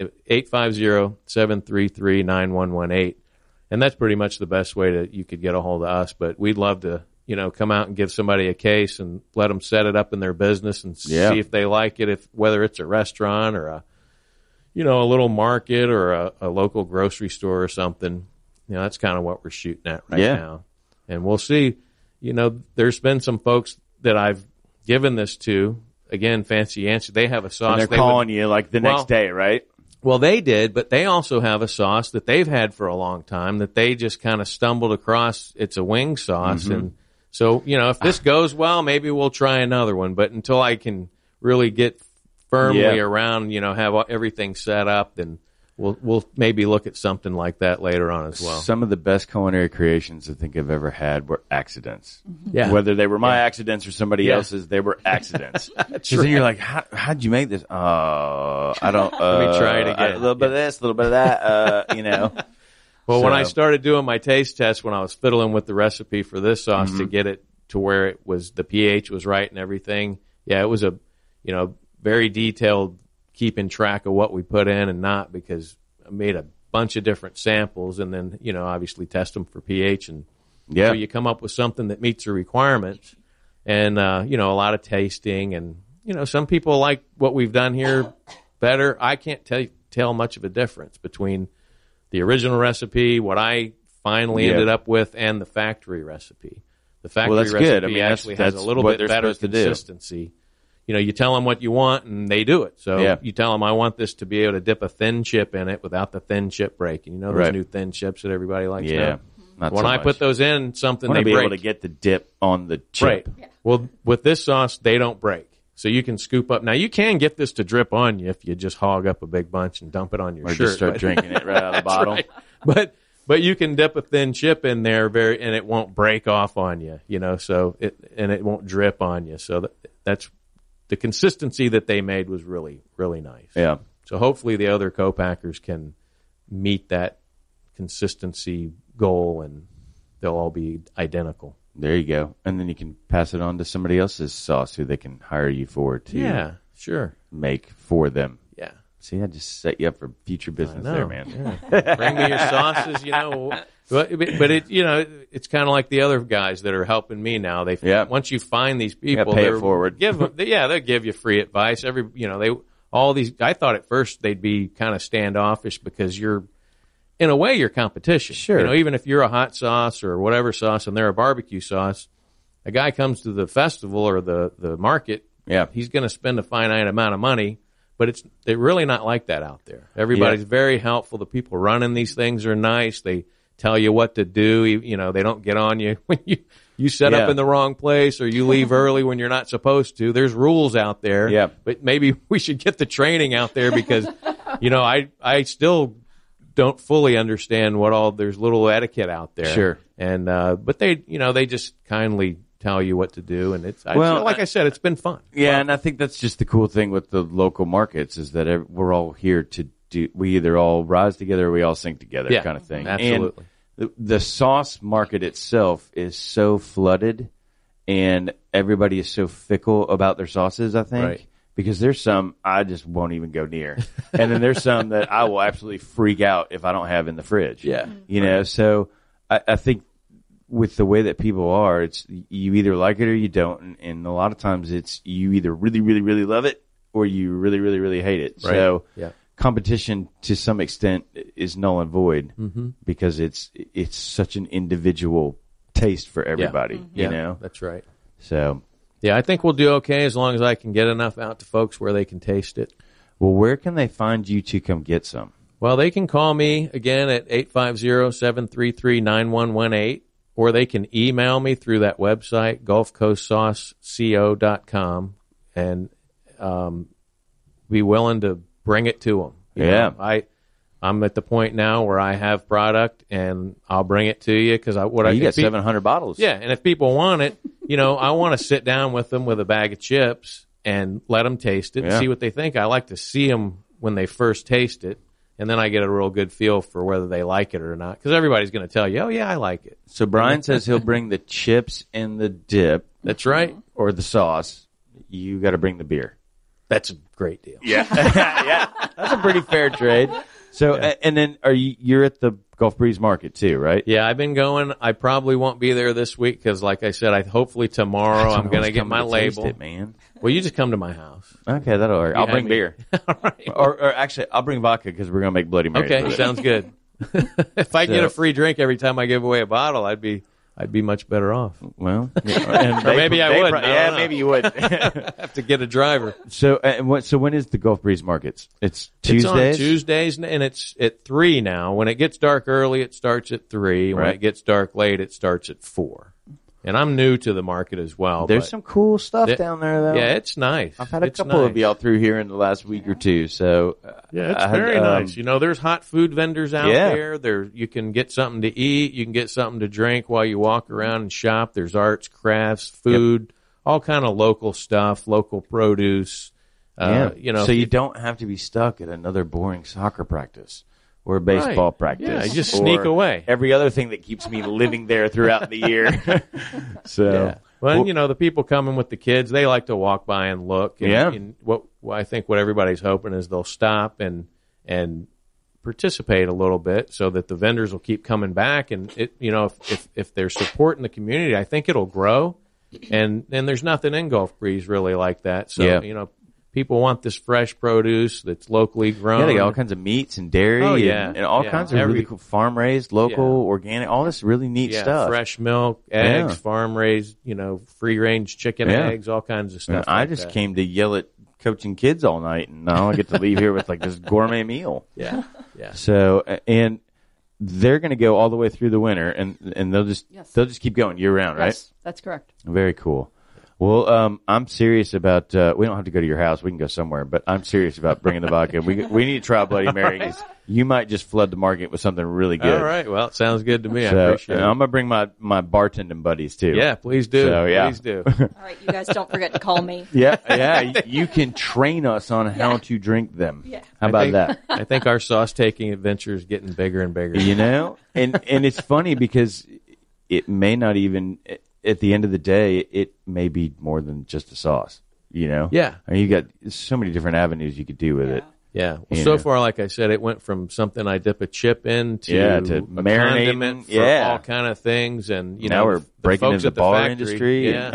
850-733-9118. And that's pretty much the best way that you could get a hold of us, but we'd love to come out and give somebody a case and let them set it up in their business and see if they like it, whether it's a restaurant or a little market or a local grocery store or something. That's kind of what we're shooting at right now. And we'll see. There's been some folks that I've given this to. Again, Fancy Yancey, they have a sauce. And they're calling you like the next day, right? Well, they did, but they also have a sauce that they've had for a long time that they just kind of stumbled across. It's a wing sauce, and so, if this goes well, maybe we'll try another one. But until I can really get firmly around, have everything set up, then we'll maybe look at something like that later on as well. Some of the best culinary creations I think I've ever had were accidents. Yeah. Whether they were my accidents or somebody else's, they were accidents. So then you're like, how'd you make this? I don't. Let me try it again. A little bit of this, a little bit of that. Well, when I started doing my taste test, when I was fiddling with the recipe for this sauce to get it to where it was, the pH was right and everything. Yeah, it was a, very detailed keeping track of what we put in and not, because I made a bunch of different samples and then, obviously test them for pH. And so you come up with something that meets the requirements and, a lot of tasting and, some people like what we've done here better. I can't tell much of a difference between the original recipe, what I finally ended up with, and the factory recipe. The factory recipe actually has a little bit better consistency. You tell them what you want, and they do it. So you tell them, I want this to be able to dip a thin chip in it without the thin chip breaking. Those new thin chips that everybody likes now? When I put those in, something they break. I want to be able to get the dip on the chip. Right. Yeah. Well, with this sauce, they don't break. So you can scoop up. Now, you can get this to drip on you if you just hog up a big bunch and dump it on your Or shirt. just start drinking it right out of the bottle. Right. But you can dip a thin chip in there and it won't break off on you, so it won't drip on you. So that's the consistency that they made was really, really nice. Yeah. So hopefully the other co-packers can meet that consistency goal and they'll all be identical. There you go. And then you can pass it on to somebody else's sauce who they can hire you for to make for them. Yeah. See, I just set you up for future business there, man. Yeah. Bring me your sauces, But it, it's kind of like the other guys that are helping me now. Once you find these people, pay it forward. They'll give you free advice. I thought at first they'd be kind of standoffish because in a way, you're competition. Sure. Even if you're a hot sauce or whatever sauce and they're a barbecue sauce, a guy comes to the festival or the market, he's going to spend a finite amount of money, but they're really not like that out there. Everybody's very helpful. The people running these things are nice. They tell you what to do. They don't get on you when you set up in the wrong place or you leave early when you're not supposed to. There's rules out there. Yeah. But maybe we should get the training out there because, I still don't fully understand there's little etiquette out there. Sure. And, but they just kindly tell you what to do. And like I said, it's been fun. Yeah. And I think that's just the cool thing with the local markets is that we're all here to we either all rise together or we all sink together kind of thing. Absolutely. And the sauce market itself is so flooded and everybody is so fickle about their sauces, I think. Right. Because there's some I just won't even go near. And then there's some that I will absolutely freak out if I don't have in the fridge. Yeah. So I think with the way that people are, it's you either like it or you don't. And a lot of times it's you either really, really, really love it or you really, really, really hate it. Right. So yeah. Competition to some extent is null and void because it's such an individual taste for everybody, you know? That's right. So, yeah, I think we'll do okay as long as I can get enough out to folks where they can taste it. Well, where can they find you to come get some? Well, they can call me again at 850-733-9118 or they can email me through that website, GulfCoastSauceCo.com, and be willing to bring it to them. You know, I'm at the point now where I have product and I'll bring it to you because you got 700 bottles. Yeah, and if people want it, I want to sit down with them with a bag of chips and let them taste it and see what they think. I like to see them when they first taste it, and then I get a real good feel for whether they like it or not because everybody's going to tell you, oh, yeah, I like it. So Brian says he'll bring the chips and the dip. That's right. Or the sauce. You got to bring the beer. That's a great deal. Yeah. Yeah. That's a pretty fair trade. So, and then you're at the Gulf Breeze Market too, right? Yeah, I've been going. I probably won't be there this week because, like I said, hopefully tomorrow I'm going to get my label. It, man. Well, you just come to my house. Okay, that'll work. I'll bring beer. All right. Or actually, I'll bring vodka because we're going to make Bloody Marys. Okay, sounds good. If I get a free drink every time I give away a bottle, I'd be much better off. Well, and maybe I would. Maybe you would. Have to get a driver. So, so when is the Gulf Breeze Markets? It's Tuesdays? It's on Tuesdays, and it's at 3 now. When it gets dark early, it starts at 3. When it gets dark late, it starts at 4. And I'm new to the market as well. There's some cool stuff down there, though. Yeah, it's nice. I've had a couple of y'all through here in the last week or two. So yeah, it's very nice. There's hot food vendors out there. You can get something to eat. You can get something to drink while you walk around and shop. There's arts, crafts, food, all kind of local stuff, local produce. So you don't have to be stuck at another boring soccer practice. Or baseball practice. Yeah, you just sneak away. Every other thing that keeps me living there throughout the year. Well, the people coming with the kids, they like to walk by and look. And I think what everybody's hoping is they'll stop and participate a little bit so that the vendors will keep coming back. And if they're supporting the community, I think it'll grow. And there's nothing in Gulf Breeze really like that. So, people want this fresh produce that's locally grown. Yeah, they got all kinds of meats and dairy and all kinds of really cool farm-raised, local, organic, all this really neat stuff. Fresh milk, eggs, farm-raised, free-range chicken eggs, all kinds of stuff. I just came to yell at coaching kids all night, and now I get to leave here with like this gourmet meal. Yeah. So, and they're going to go all the way through the winter, and they'll just keep going year-round, right? Yes, that's correct. Very cool. Well, I'm serious about. We don't have to go to your house. We can go somewhere. But I'm serious about bringing the vodka. We need to try Bloody Mary. 'Cause you might just flood the market with something really good. All right. Well, it sounds good to me. I So, appreciate it. I'm gonna bring my bartending buddies too. Yeah, please do. So, yeah. Please do. All right, you guys don't forget to call me. Yeah. You can train us on how to drink them. Yeah. How about that? I think our sauce taking adventure is getting bigger and bigger. You know, and it's funny because it may not even. At the end of the day, it may be more than just a sauce, you know? Yeah. I mean, you got so many different avenues you could do with it. Yeah. Well, You so know. far, like I said, it went from something I dip a chip in to, To a marinating. condiment for Yeah. all kind of things. And, you Now know, we're the breaking folks into at the bar factory, industry. Yeah.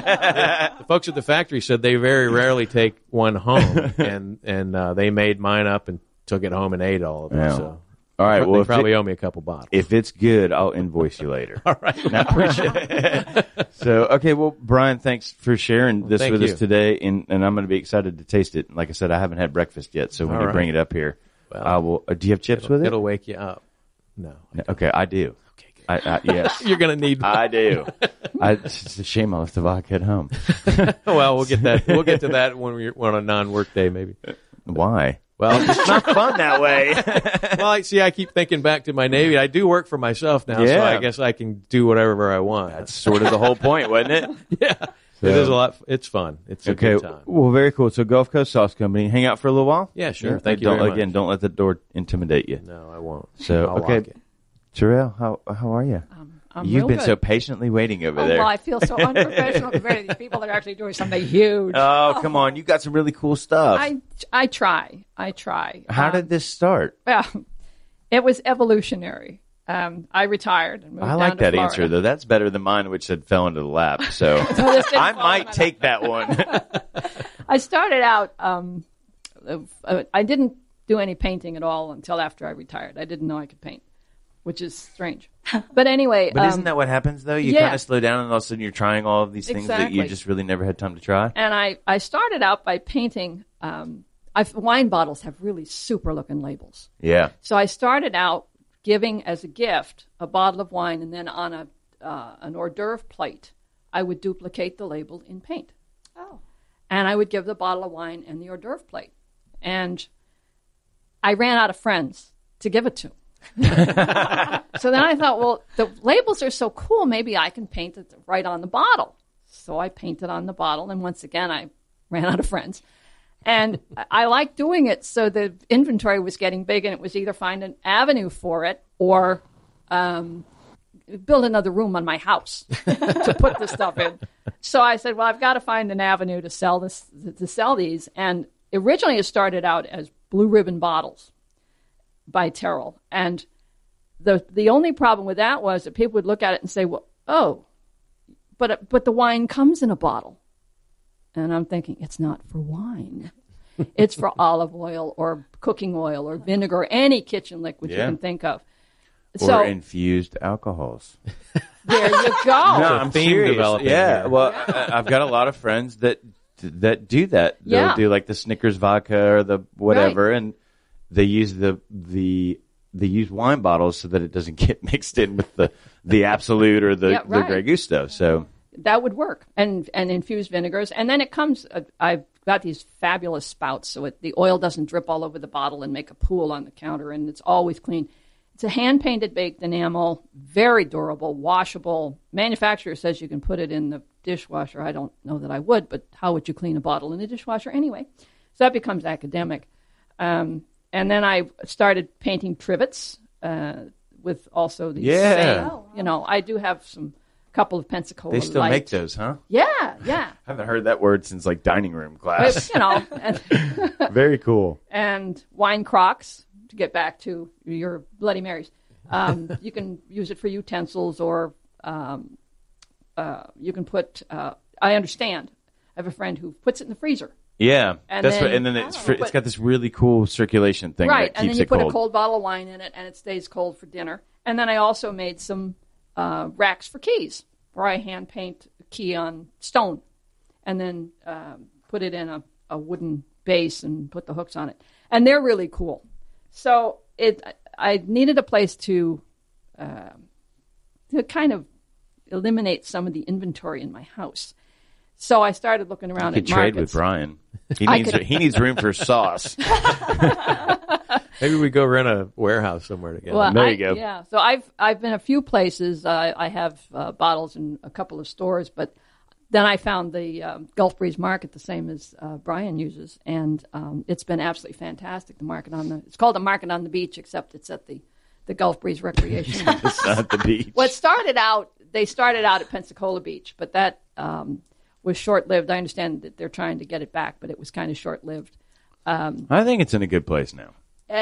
The folks at the factory said they very rarely take one home. and they made mine up and took it home and ate all of it. Yeah. So. All right. They Well, probably owe me a couple bottles. if it's good, I'll invoice you later. All right. I appreciate it. So, okay. Well, Brian, thanks for sharing this thank with you. us today. And I'm going to be excited to taste it. Like I said, I haven't had breakfast yet. So when All you right. bring it up here, Well, I will. Do you have chips with it? It'll wake you up. No. No, okay. I do. Okay, good. Yes. You're going to need. I do. It's a shame I left the vodka at home. Well, we'll get that. We'll get to that when we're on a non-work day, maybe. Why? Well, It's not fun that way. well, I keep thinking back to my Navy. I do work for myself now, so Yeah. I guess I can do whatever I want. That's sort of the whole point, wasn't it? Yeah, So- it is a lot. It's fun. It's a Okay. good time. Well, very cool. So Gulf Coast Sauce Company, hang out for a little while. Yeah, sure. Thank you Don't very again. much. Don't let the door intimidate you. No, I won't. So I'll okay, lock it. Terrell, how are you? I'm You've real been good. so patiently waiting over Oh, there. well, I feel so unprofessional compared to these people that are actually doing something huge. Oh, come on! You got some really cool stuff. I try. How did this start? Well, it was evolutionary. I retired and moved I down like to that Florida. answer though. That's better than mine, which said fell into the lap. So this didn't I fall might into my take that one. I started out. I didn't do any painting at all until after I retired. I didn't know I could paint, which is strange. But anyway, But isn't that what happens though? You yeah. kind of slow down, and all of a sudden you're trying all of these things that you Exactly. just really never had time to try. And I started out by painting. Wine bottles have really super looking labels. Yeah. So I started out giving as a gift a bottle of wine, and then on an hors d'oeuvre plate, I would duplicate the label in paint. Oh. And I would give the bottle of wine and the hors d'oeuvre plate. And I ran out of friends to give it to. So then I thought, well, the labels are so cool, maybe I can paint it right on the bottle. So I painted on the bottle, and once again, I ran out of friends. And I liked doing it, so the inventory was getting big, and it was either find an avenue for it or build another room on my house to put the stuff in. So I said, well, I've got to find an avenue to sell these. And originally it started out as Blue Ribbon bottles by Terrell. And the only problem with that was that people would look at it and say, well, oh, but the wine comes in a bottle. And I'm thinking, it's not for wine. It's for olive oil or cooking oil or vinegar, or any kitchen liquid you Yeah. can think of. Or So infused alcohols. there you go. No, I'm theme serious. developing Yeah, here. well, I've got a lot of friends that do that. They'll Yeah. do like the Snickers vodka or the whatever, and they use they use wine bottles so that it doesn't get mixed in with the Absolute or the Yeah, right. Grey Goose stuff. So That would work. And infused vinegars. And then it comes, I've got these fabulous spouts so the oil doesn't drip all over the bottle and make a pool on the counter, and it's always clean. It's a hand-painted baked enamel, very durable, washable. Manufacturer says you can put it in the dishwasher. I don't know that I would, but how would you clean a bottle in the dishwasher anyway? So that becomes academic. And then I started painting trivets with also these Yeah. same, I do have couple of Pensacola they still Light. make those, huh? Yeah. I haven't heard that word since like dining room But, class. Very cool. and wine crocks, to get back to your Bloody Marys. You can use it for utensils, or you can put, I understand. I have a friend who puts it in the freezer. Yeah, And that's then- what. And then it's but- got this really cool circulation thing Right, that and then keeps you it put cold. a cold bottle of wine in it, and it stays cold for dinner. And then I also made some racks for keys, where I hand paint a key on stone, and then put it in a wooden base and put the hooks on it. And they're really cool. So I needed a place to kind of eliminate some of the inventory in my house. So I started looking around You at could trade markets. with Brian. I He needs room for sauce. Maybe we go rent a warehouse somewhere together. Well, There you go. Yeah, so I've been a few places. I have bottles in a couple of stores, but then I found the Gulf Breeze Market, the same as Brian uses, and it's been absolutely fantastic. It's called the Market on the Beach, except it's at the Gulf Breeze Recreation. It's not the beach. Well, they started out at Pensacola Beach, but that was short-lived. I understand that they're trying to get it back, but it was kind of short-lived. I think it's in a good place now.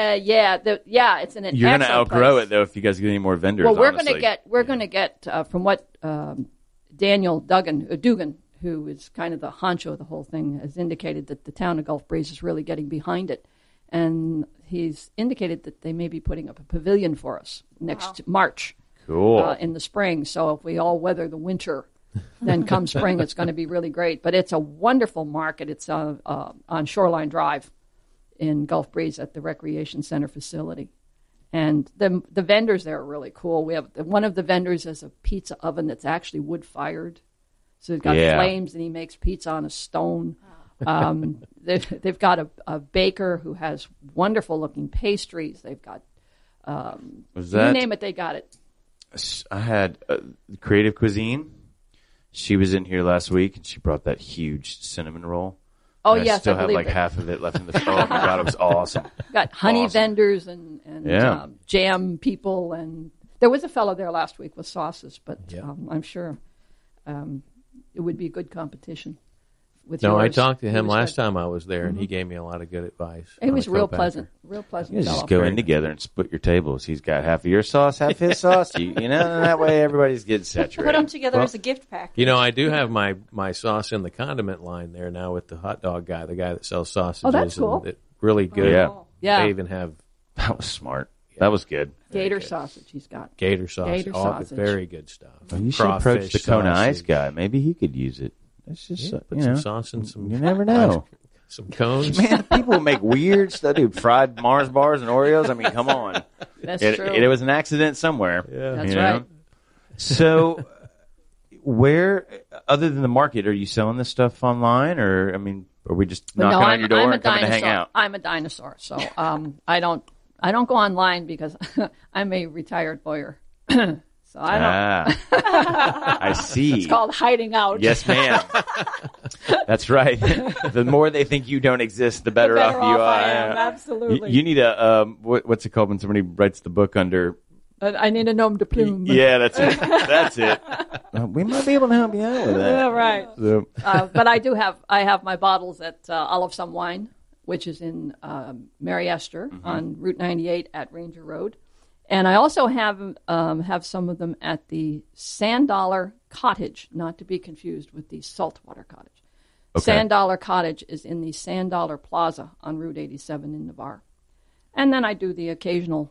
It's in an You're going to excellent outgrow place. it though if you guys get any more vendors. Well, we're honestly. going to get from what Daniel Dugan, who is kind of the honcho of the whole thing, has indicated that the town of Gulf Breeze is really getting behind it, and he's indicated that they may be putting up a pavilion for us next March. Cool. In the spring. So if we all weather the winter, then come spring, it's going to be really great. But it's a wonderful market. It's on Shoreline Drive in Gulf Breeze at the Recreation Center facility. And the vendors there are really cool. We have one of the vendors has a pizza oven that's actually wood-fired. So they've got flames, and he makes pizza on a stone. They've got a baker who has wonderful-looking pastries. They've got, you name it, they got it. I had Creative Cuisine. She was in here last week, and she brought that huge cinnamon roll. Oh, and yes, I still I have believe like it. half of it left in the. Oh my God, it was awesome. Got honey Awesome. vendors and jam people, and there was a fellow there last week with sauces, but I'm sure it would be a good competition. With No, I yours. talked to him He was last good. time I was there, and he gave me a lot of good advice. He was on real co-packer. pleasant You guys fellow. just go in together and split your tables. He's got half of your sauce, half his sauce. You know, that way everybody's getting saturated. Put them together as a gift pack. You know, I do have my sauce in the condiment line there now with the hot dog guy, the guy that sells sausages. Oh, that's cool. And really good. Yeah. Yeah. They even have That was smart. That was good. Gator sausage he's got. gator sauce. Gator all sausage. very good stuff. Well, you should approach Crawfish the Kona Ice sausage. guy. Maybe he could use it. It's just Put you some know, sauce and some. you never know. Some cones. Man, people make weird stuff, dude. Fried Mars bars and Oreos. I mean, come on. That's It true. was an accident somewhere. Yeah. That's you know? right. So, where, other than the market, are you selling this stuff online, or I mean, are we just But knocking no, on your door I'm a and coming to dinosaur. hang out? I'm a dinosaur, so I don't go online because I'm a retired lawyer. So I don't. I see. It's called hiding out. Yes, ma'am. That's right. The more they think you don't exist, the better, better off you off are. I am, absolutely. You need a what's it called when somebody writes the book under? I need a nom de plume. Yeah, that's it. That's it. We might be able to help you out with that. Yeah, right. So, But I have my bottles at Olive Some Wine, which is in Mary Esther on Route 98 at Ranger Road. And I also have some of them at the Sand Dollar Cottage, not to be confused with the Saltwater Cottage. Okay. Sand Dollar Cottage is in the Sand Dollar Plaza on Route 87 in Navarre. And then I do the occasional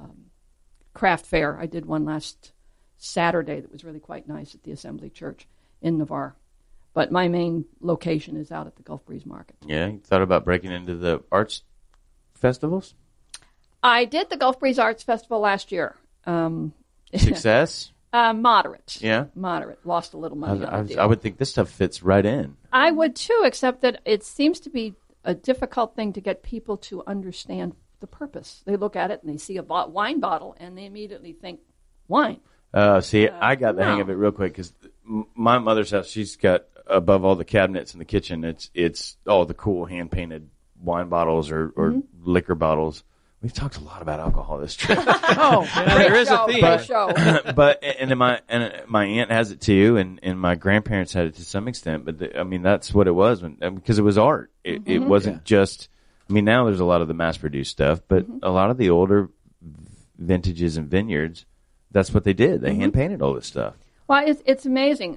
craft fair. I did one last Saturday that was really quite nice at the Assembly Church in Navarre. But my main location is out at the Gulf Breeze Market. yeah, you thought about breaking into the arts festivals? I did the Gulf Breeze Arts Festival last year. Success? Moderate. Yeah. Moderate. Lost a little money on the deal. I would think this stuff fits right in. I would too, except that it seems to be a difficult thing to get people to understand the purpose. They look at it and they see a wine bottle and they immediately think wine. See, I got the hang of it real quick because my mother's house, she's got above all the cabinets in the kitchen, it's all the cool hand painted wine bottles or liquor bottles. We've talked a lot about alcohol this trip. Oh, there is a theme. Great show. But and my aunt has it too, and my grandparents had it to some extent. But I mean, that's what it was because it was art. It wasn't just. I mean, now there's a lot of the mass produced stuff, but a lot of the older vintages and vineyards, that's what they did. They hand painted all this stuff. Well, it's amazing.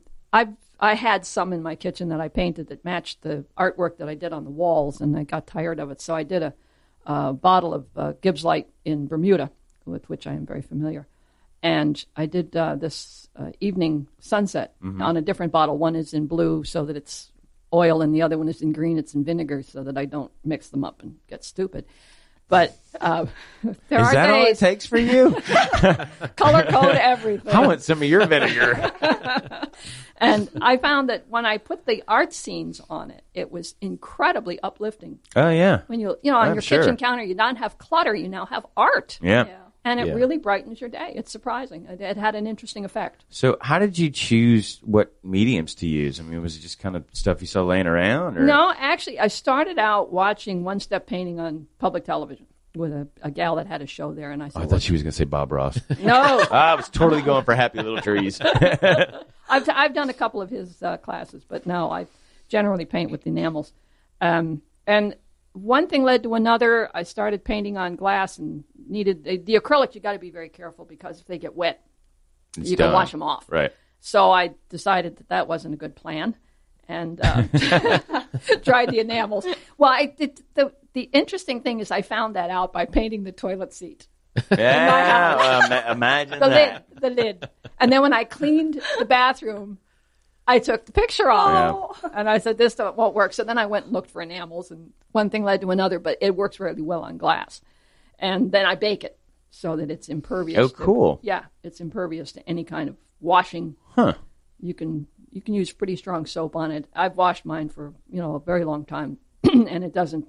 I had some in my kitchen that I painted that matched the artwork that I did on the walls, and I got tired of it, so I did a bottle of Gibbs Light in Bermuda, with which I am very familiar. And I did this evening sunset on a different bottle. One is in blue so that it's oil, and the other one is in green, it's in vinegar, so that I don't mix them up and get stupid. But there Is are that all it days. takes for you? Color code everything. I want some of your vinegar. And I found that when I put the art scenes on it, it was incredibly uplifting. Oh, yeah. When on your sure. kitchen counter, you don't have clutter, you now have art. Yeah. And it Yeah. really brightens your day. It's surprising. It had an interesting effect. So how did you choose what mediums to use? I mean, was it just kind of stuff you saw laying around? Or? No, actually, I started out watching one-step painting on public television with a gal that had a show there, and I said, I thought she was going to say Bob Ross. no. I was totally going for Happy Little Trees. I've done a couple of his classes, but no, I generally paint with enamels. And one thing led to another. I started painting on glass and needed the acrylic. You got to be very careful because if they get wet, you can wash them off. Right. So I decided that wasn't a good plan, and tried the enamels. Well, the interesting thing is I found that out by painting the toilet seat. Yeah. Well, imagine that. The lid. And then when I cleaned the bathroom, I took the picture off. Yeah. And I said, this won't work. So then I went and looked for enamels, and one thing led to another, but it works really well on glass. And then I bake it so that it's impervious. Oh, cool. It's impervious to any kind of washing. Huh. You can use pretty strong soap on it. I've washed mine for, a very long time, and it doesn't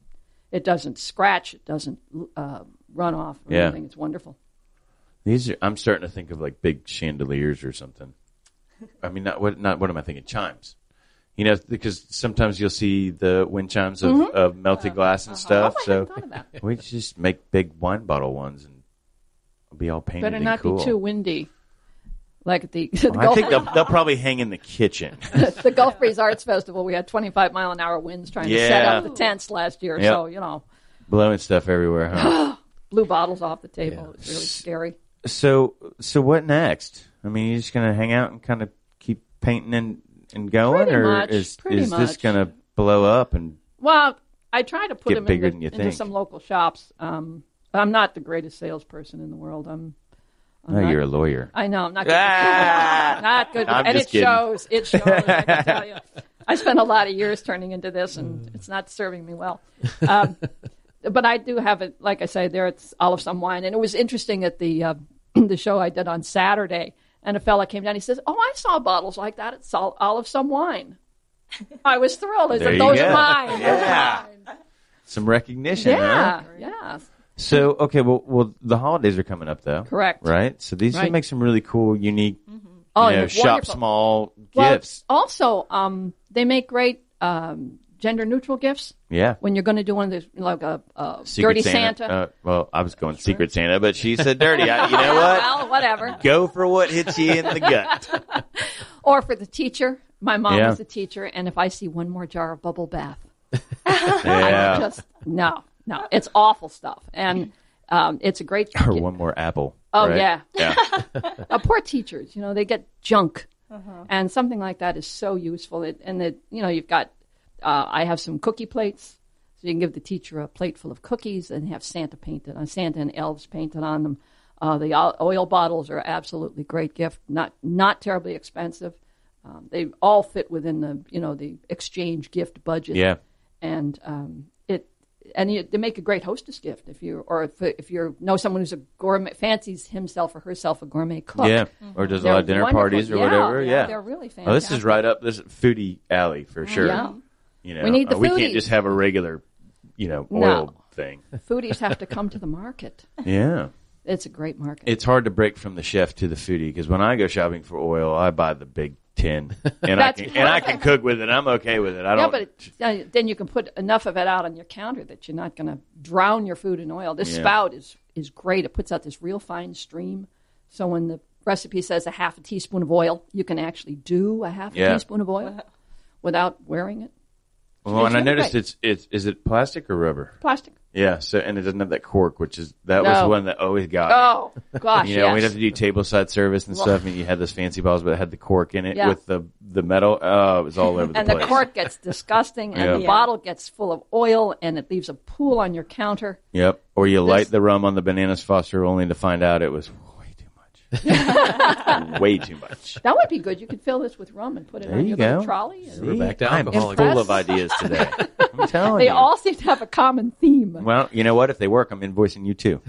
scratch. It doesn't run off or anything. It's wonderful. I'm starting to think of like big chandeliers or something. I mean, what am I thinking? Chimes. Because sometimes you'll see the wind chimes of melted glass and stuff. I hadn't thought of that. We just make big wine bottle ones and it'll be all painted Better and not cool. be too windy. Like at the I think they'll probably hang in the kitchen. the Gulf Breeze Arts Festival, we had 25-mile-an-hour winds trying to set up the tents last year. Yep. So, blowing stuff everywhere, huh? blew bottles off the table. It was really scary. So what next? I mean, you're just going to hang out and kind of keep painting and going? Pretty or much, is pretty this much. going to blow up? And Well, I try to put Get them bigger than you into think. some local shops. I'm not the greatest salesperson in the world. I'm no, not- you're a lawyer. I know, I'm not good. Ah! Not good. I'm And just it kidding. shows. It shows, I can tell you. I spent a lot of years turning into this, and it's not serving me well. But I do have it, like I say, there it's Olive Some Wine. And it was interesting at the the show I did on Saturday, and a fella came down. He says, I saw bottles like that at Olive Some Wine. I was thrilled. I There said, you those go. are mine. Yeah. Some recognition, huh? Yeah. So, okay, well, the holidays are coming up, though. Correct. Right? So these Right. will make some really cool, unique, Oh, shop wonderful. small Well, gifts. Also, they make great gender-neutral gifts. Yeah. When you're going to do one of those, like a Secret Dirty Santa. Well, I was going Secret Santa, but she said dirty. You know what? Well, whatever. Go for what hits you in the gut. Or for the teacher. My mom Yeah. was a teacher, and if I see one more jar of bubble bath, Yeah. just no, it's awful stuff, and it's a great. Or one more apple. Oh right? yeah, Yeah. poor teachers. They get junk, and something like that is so useful. You've got. I have some cookie plates, so you can give the teacher a plate full of cookies and have Santa and elves painted on them. The oil bottles are absolutely great gift. Not terribly expensive. They all fit within the exchange gift budget. Yeah. And they make a great hostess gift if you know someone who's a gourmet, fancies himself or herself a gourmet cook. Yeah. Or does a They're lot of dinner wonderful. parties or Yeah, whatever. Yeah. they're really fantastic. Oh, this is right up this foodie alley for sure. Yeah. We need the we can't foodies. just have a regular, oil thing. Foodies have to come to the market. Yeah. It's a great market. It's hard to break from the chef to the foodie because when I go shopping for oil, I buy the big tin and I can cook with it. I'm okay with it. I don't. But then you can put enough of it out on your counter that you're not going to drown your food in oil. This spout is great. It puts out this real fine stream. So when the recipe says a half a teaspoon of oil, you can actually do a half a teaspoon of oil without wearing it. Well, and I really noticed is it plastic or rubber? Plastic. Yeah. So and it doesn't have that cork, which was the one that always got me. Oh gosh, yes. We'd have to do tableside service and stuff, and you had those fancy bottles, but it had the cork in it Yeah. with the metal. Oh, it was all over the And place. the cork gets disgusting, and Yeah. the bottle gets full of oil, and it leaves a pool on your counter. Yep. Or you light the rum on the bananas Foster only to find out it was way too much. Way too much. That would be good. You could fill this with rum and put it There on you your little go. trolley. See? We're back to I'm alcohol full again. of ideas today. I'm telling They you. all seem to have a common theme. Well, you know what? If they work, I'm invoicing you too.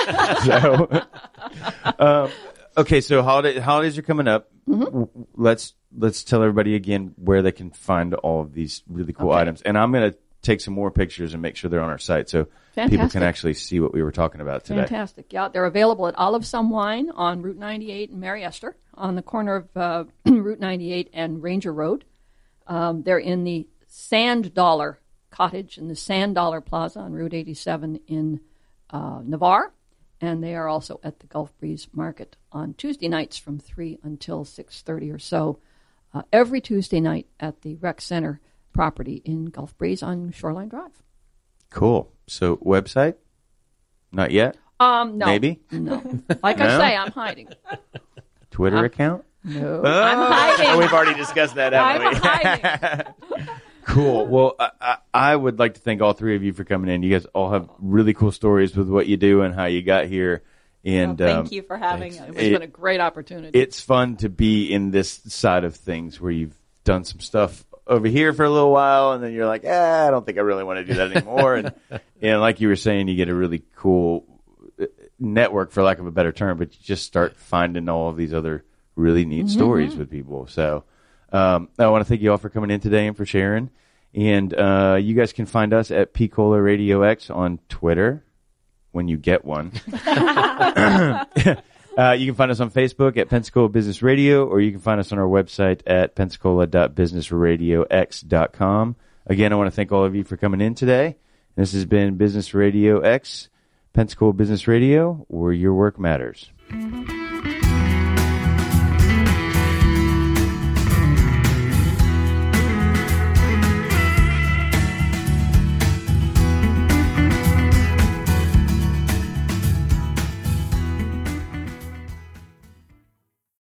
Okay, so holidays are coming up. Mm-hmm. Let's tell everybody again where they can find all of these really cool items. And I'm going to take some more pictures and make sure they're on our site so people can actually see what we were talking about today. Fantastic. Yeah, they're available at Olive Some Wine on Route 98 in Mary Esther on the corner of Route 98 and Ranger Road. They're in the Sand Dollar Cottage in the Sand Dollar Plaza on Route 87 in Navarre. And they are also at the Gulf Breeze Market on Tuesday nights from 3 until 6:30 or so. Every Tuesday night at the Rec Center property in Gulf Breeze on Shoreline Drive. Cool. So website? Not yet? No. Maybe? No. Like I say, I'm hiding. Twitter account? No. I'm hiding. We've already discussed that, haven't I'm we? hiding. Cool. Well, I would like to thank all three of you for coming in. You guys all have really cool stories with what you do and how you got here. And Thank you for having us. It's been a great opportunity. It's fun to be in this side of things where you've done some stuff over here for a little while, and then you're like, I don't think I really want to do that anymore. and like you were saying, you get a really cool network, for lack of a better term, but you just start finding all of these other really neat stories with people. So I want to thank you all for coming in today and for sharing. And you guys can find us at Picola Radio X on Twitter when you get one. You can find us on Facebook at Pensacola Business Radio, or you can find us on our website at pensacola.businessradiox.com. Again, I want to thank all of you for coming in today. This has been Business Radio X, Pensacola Business Radio, where your work matters.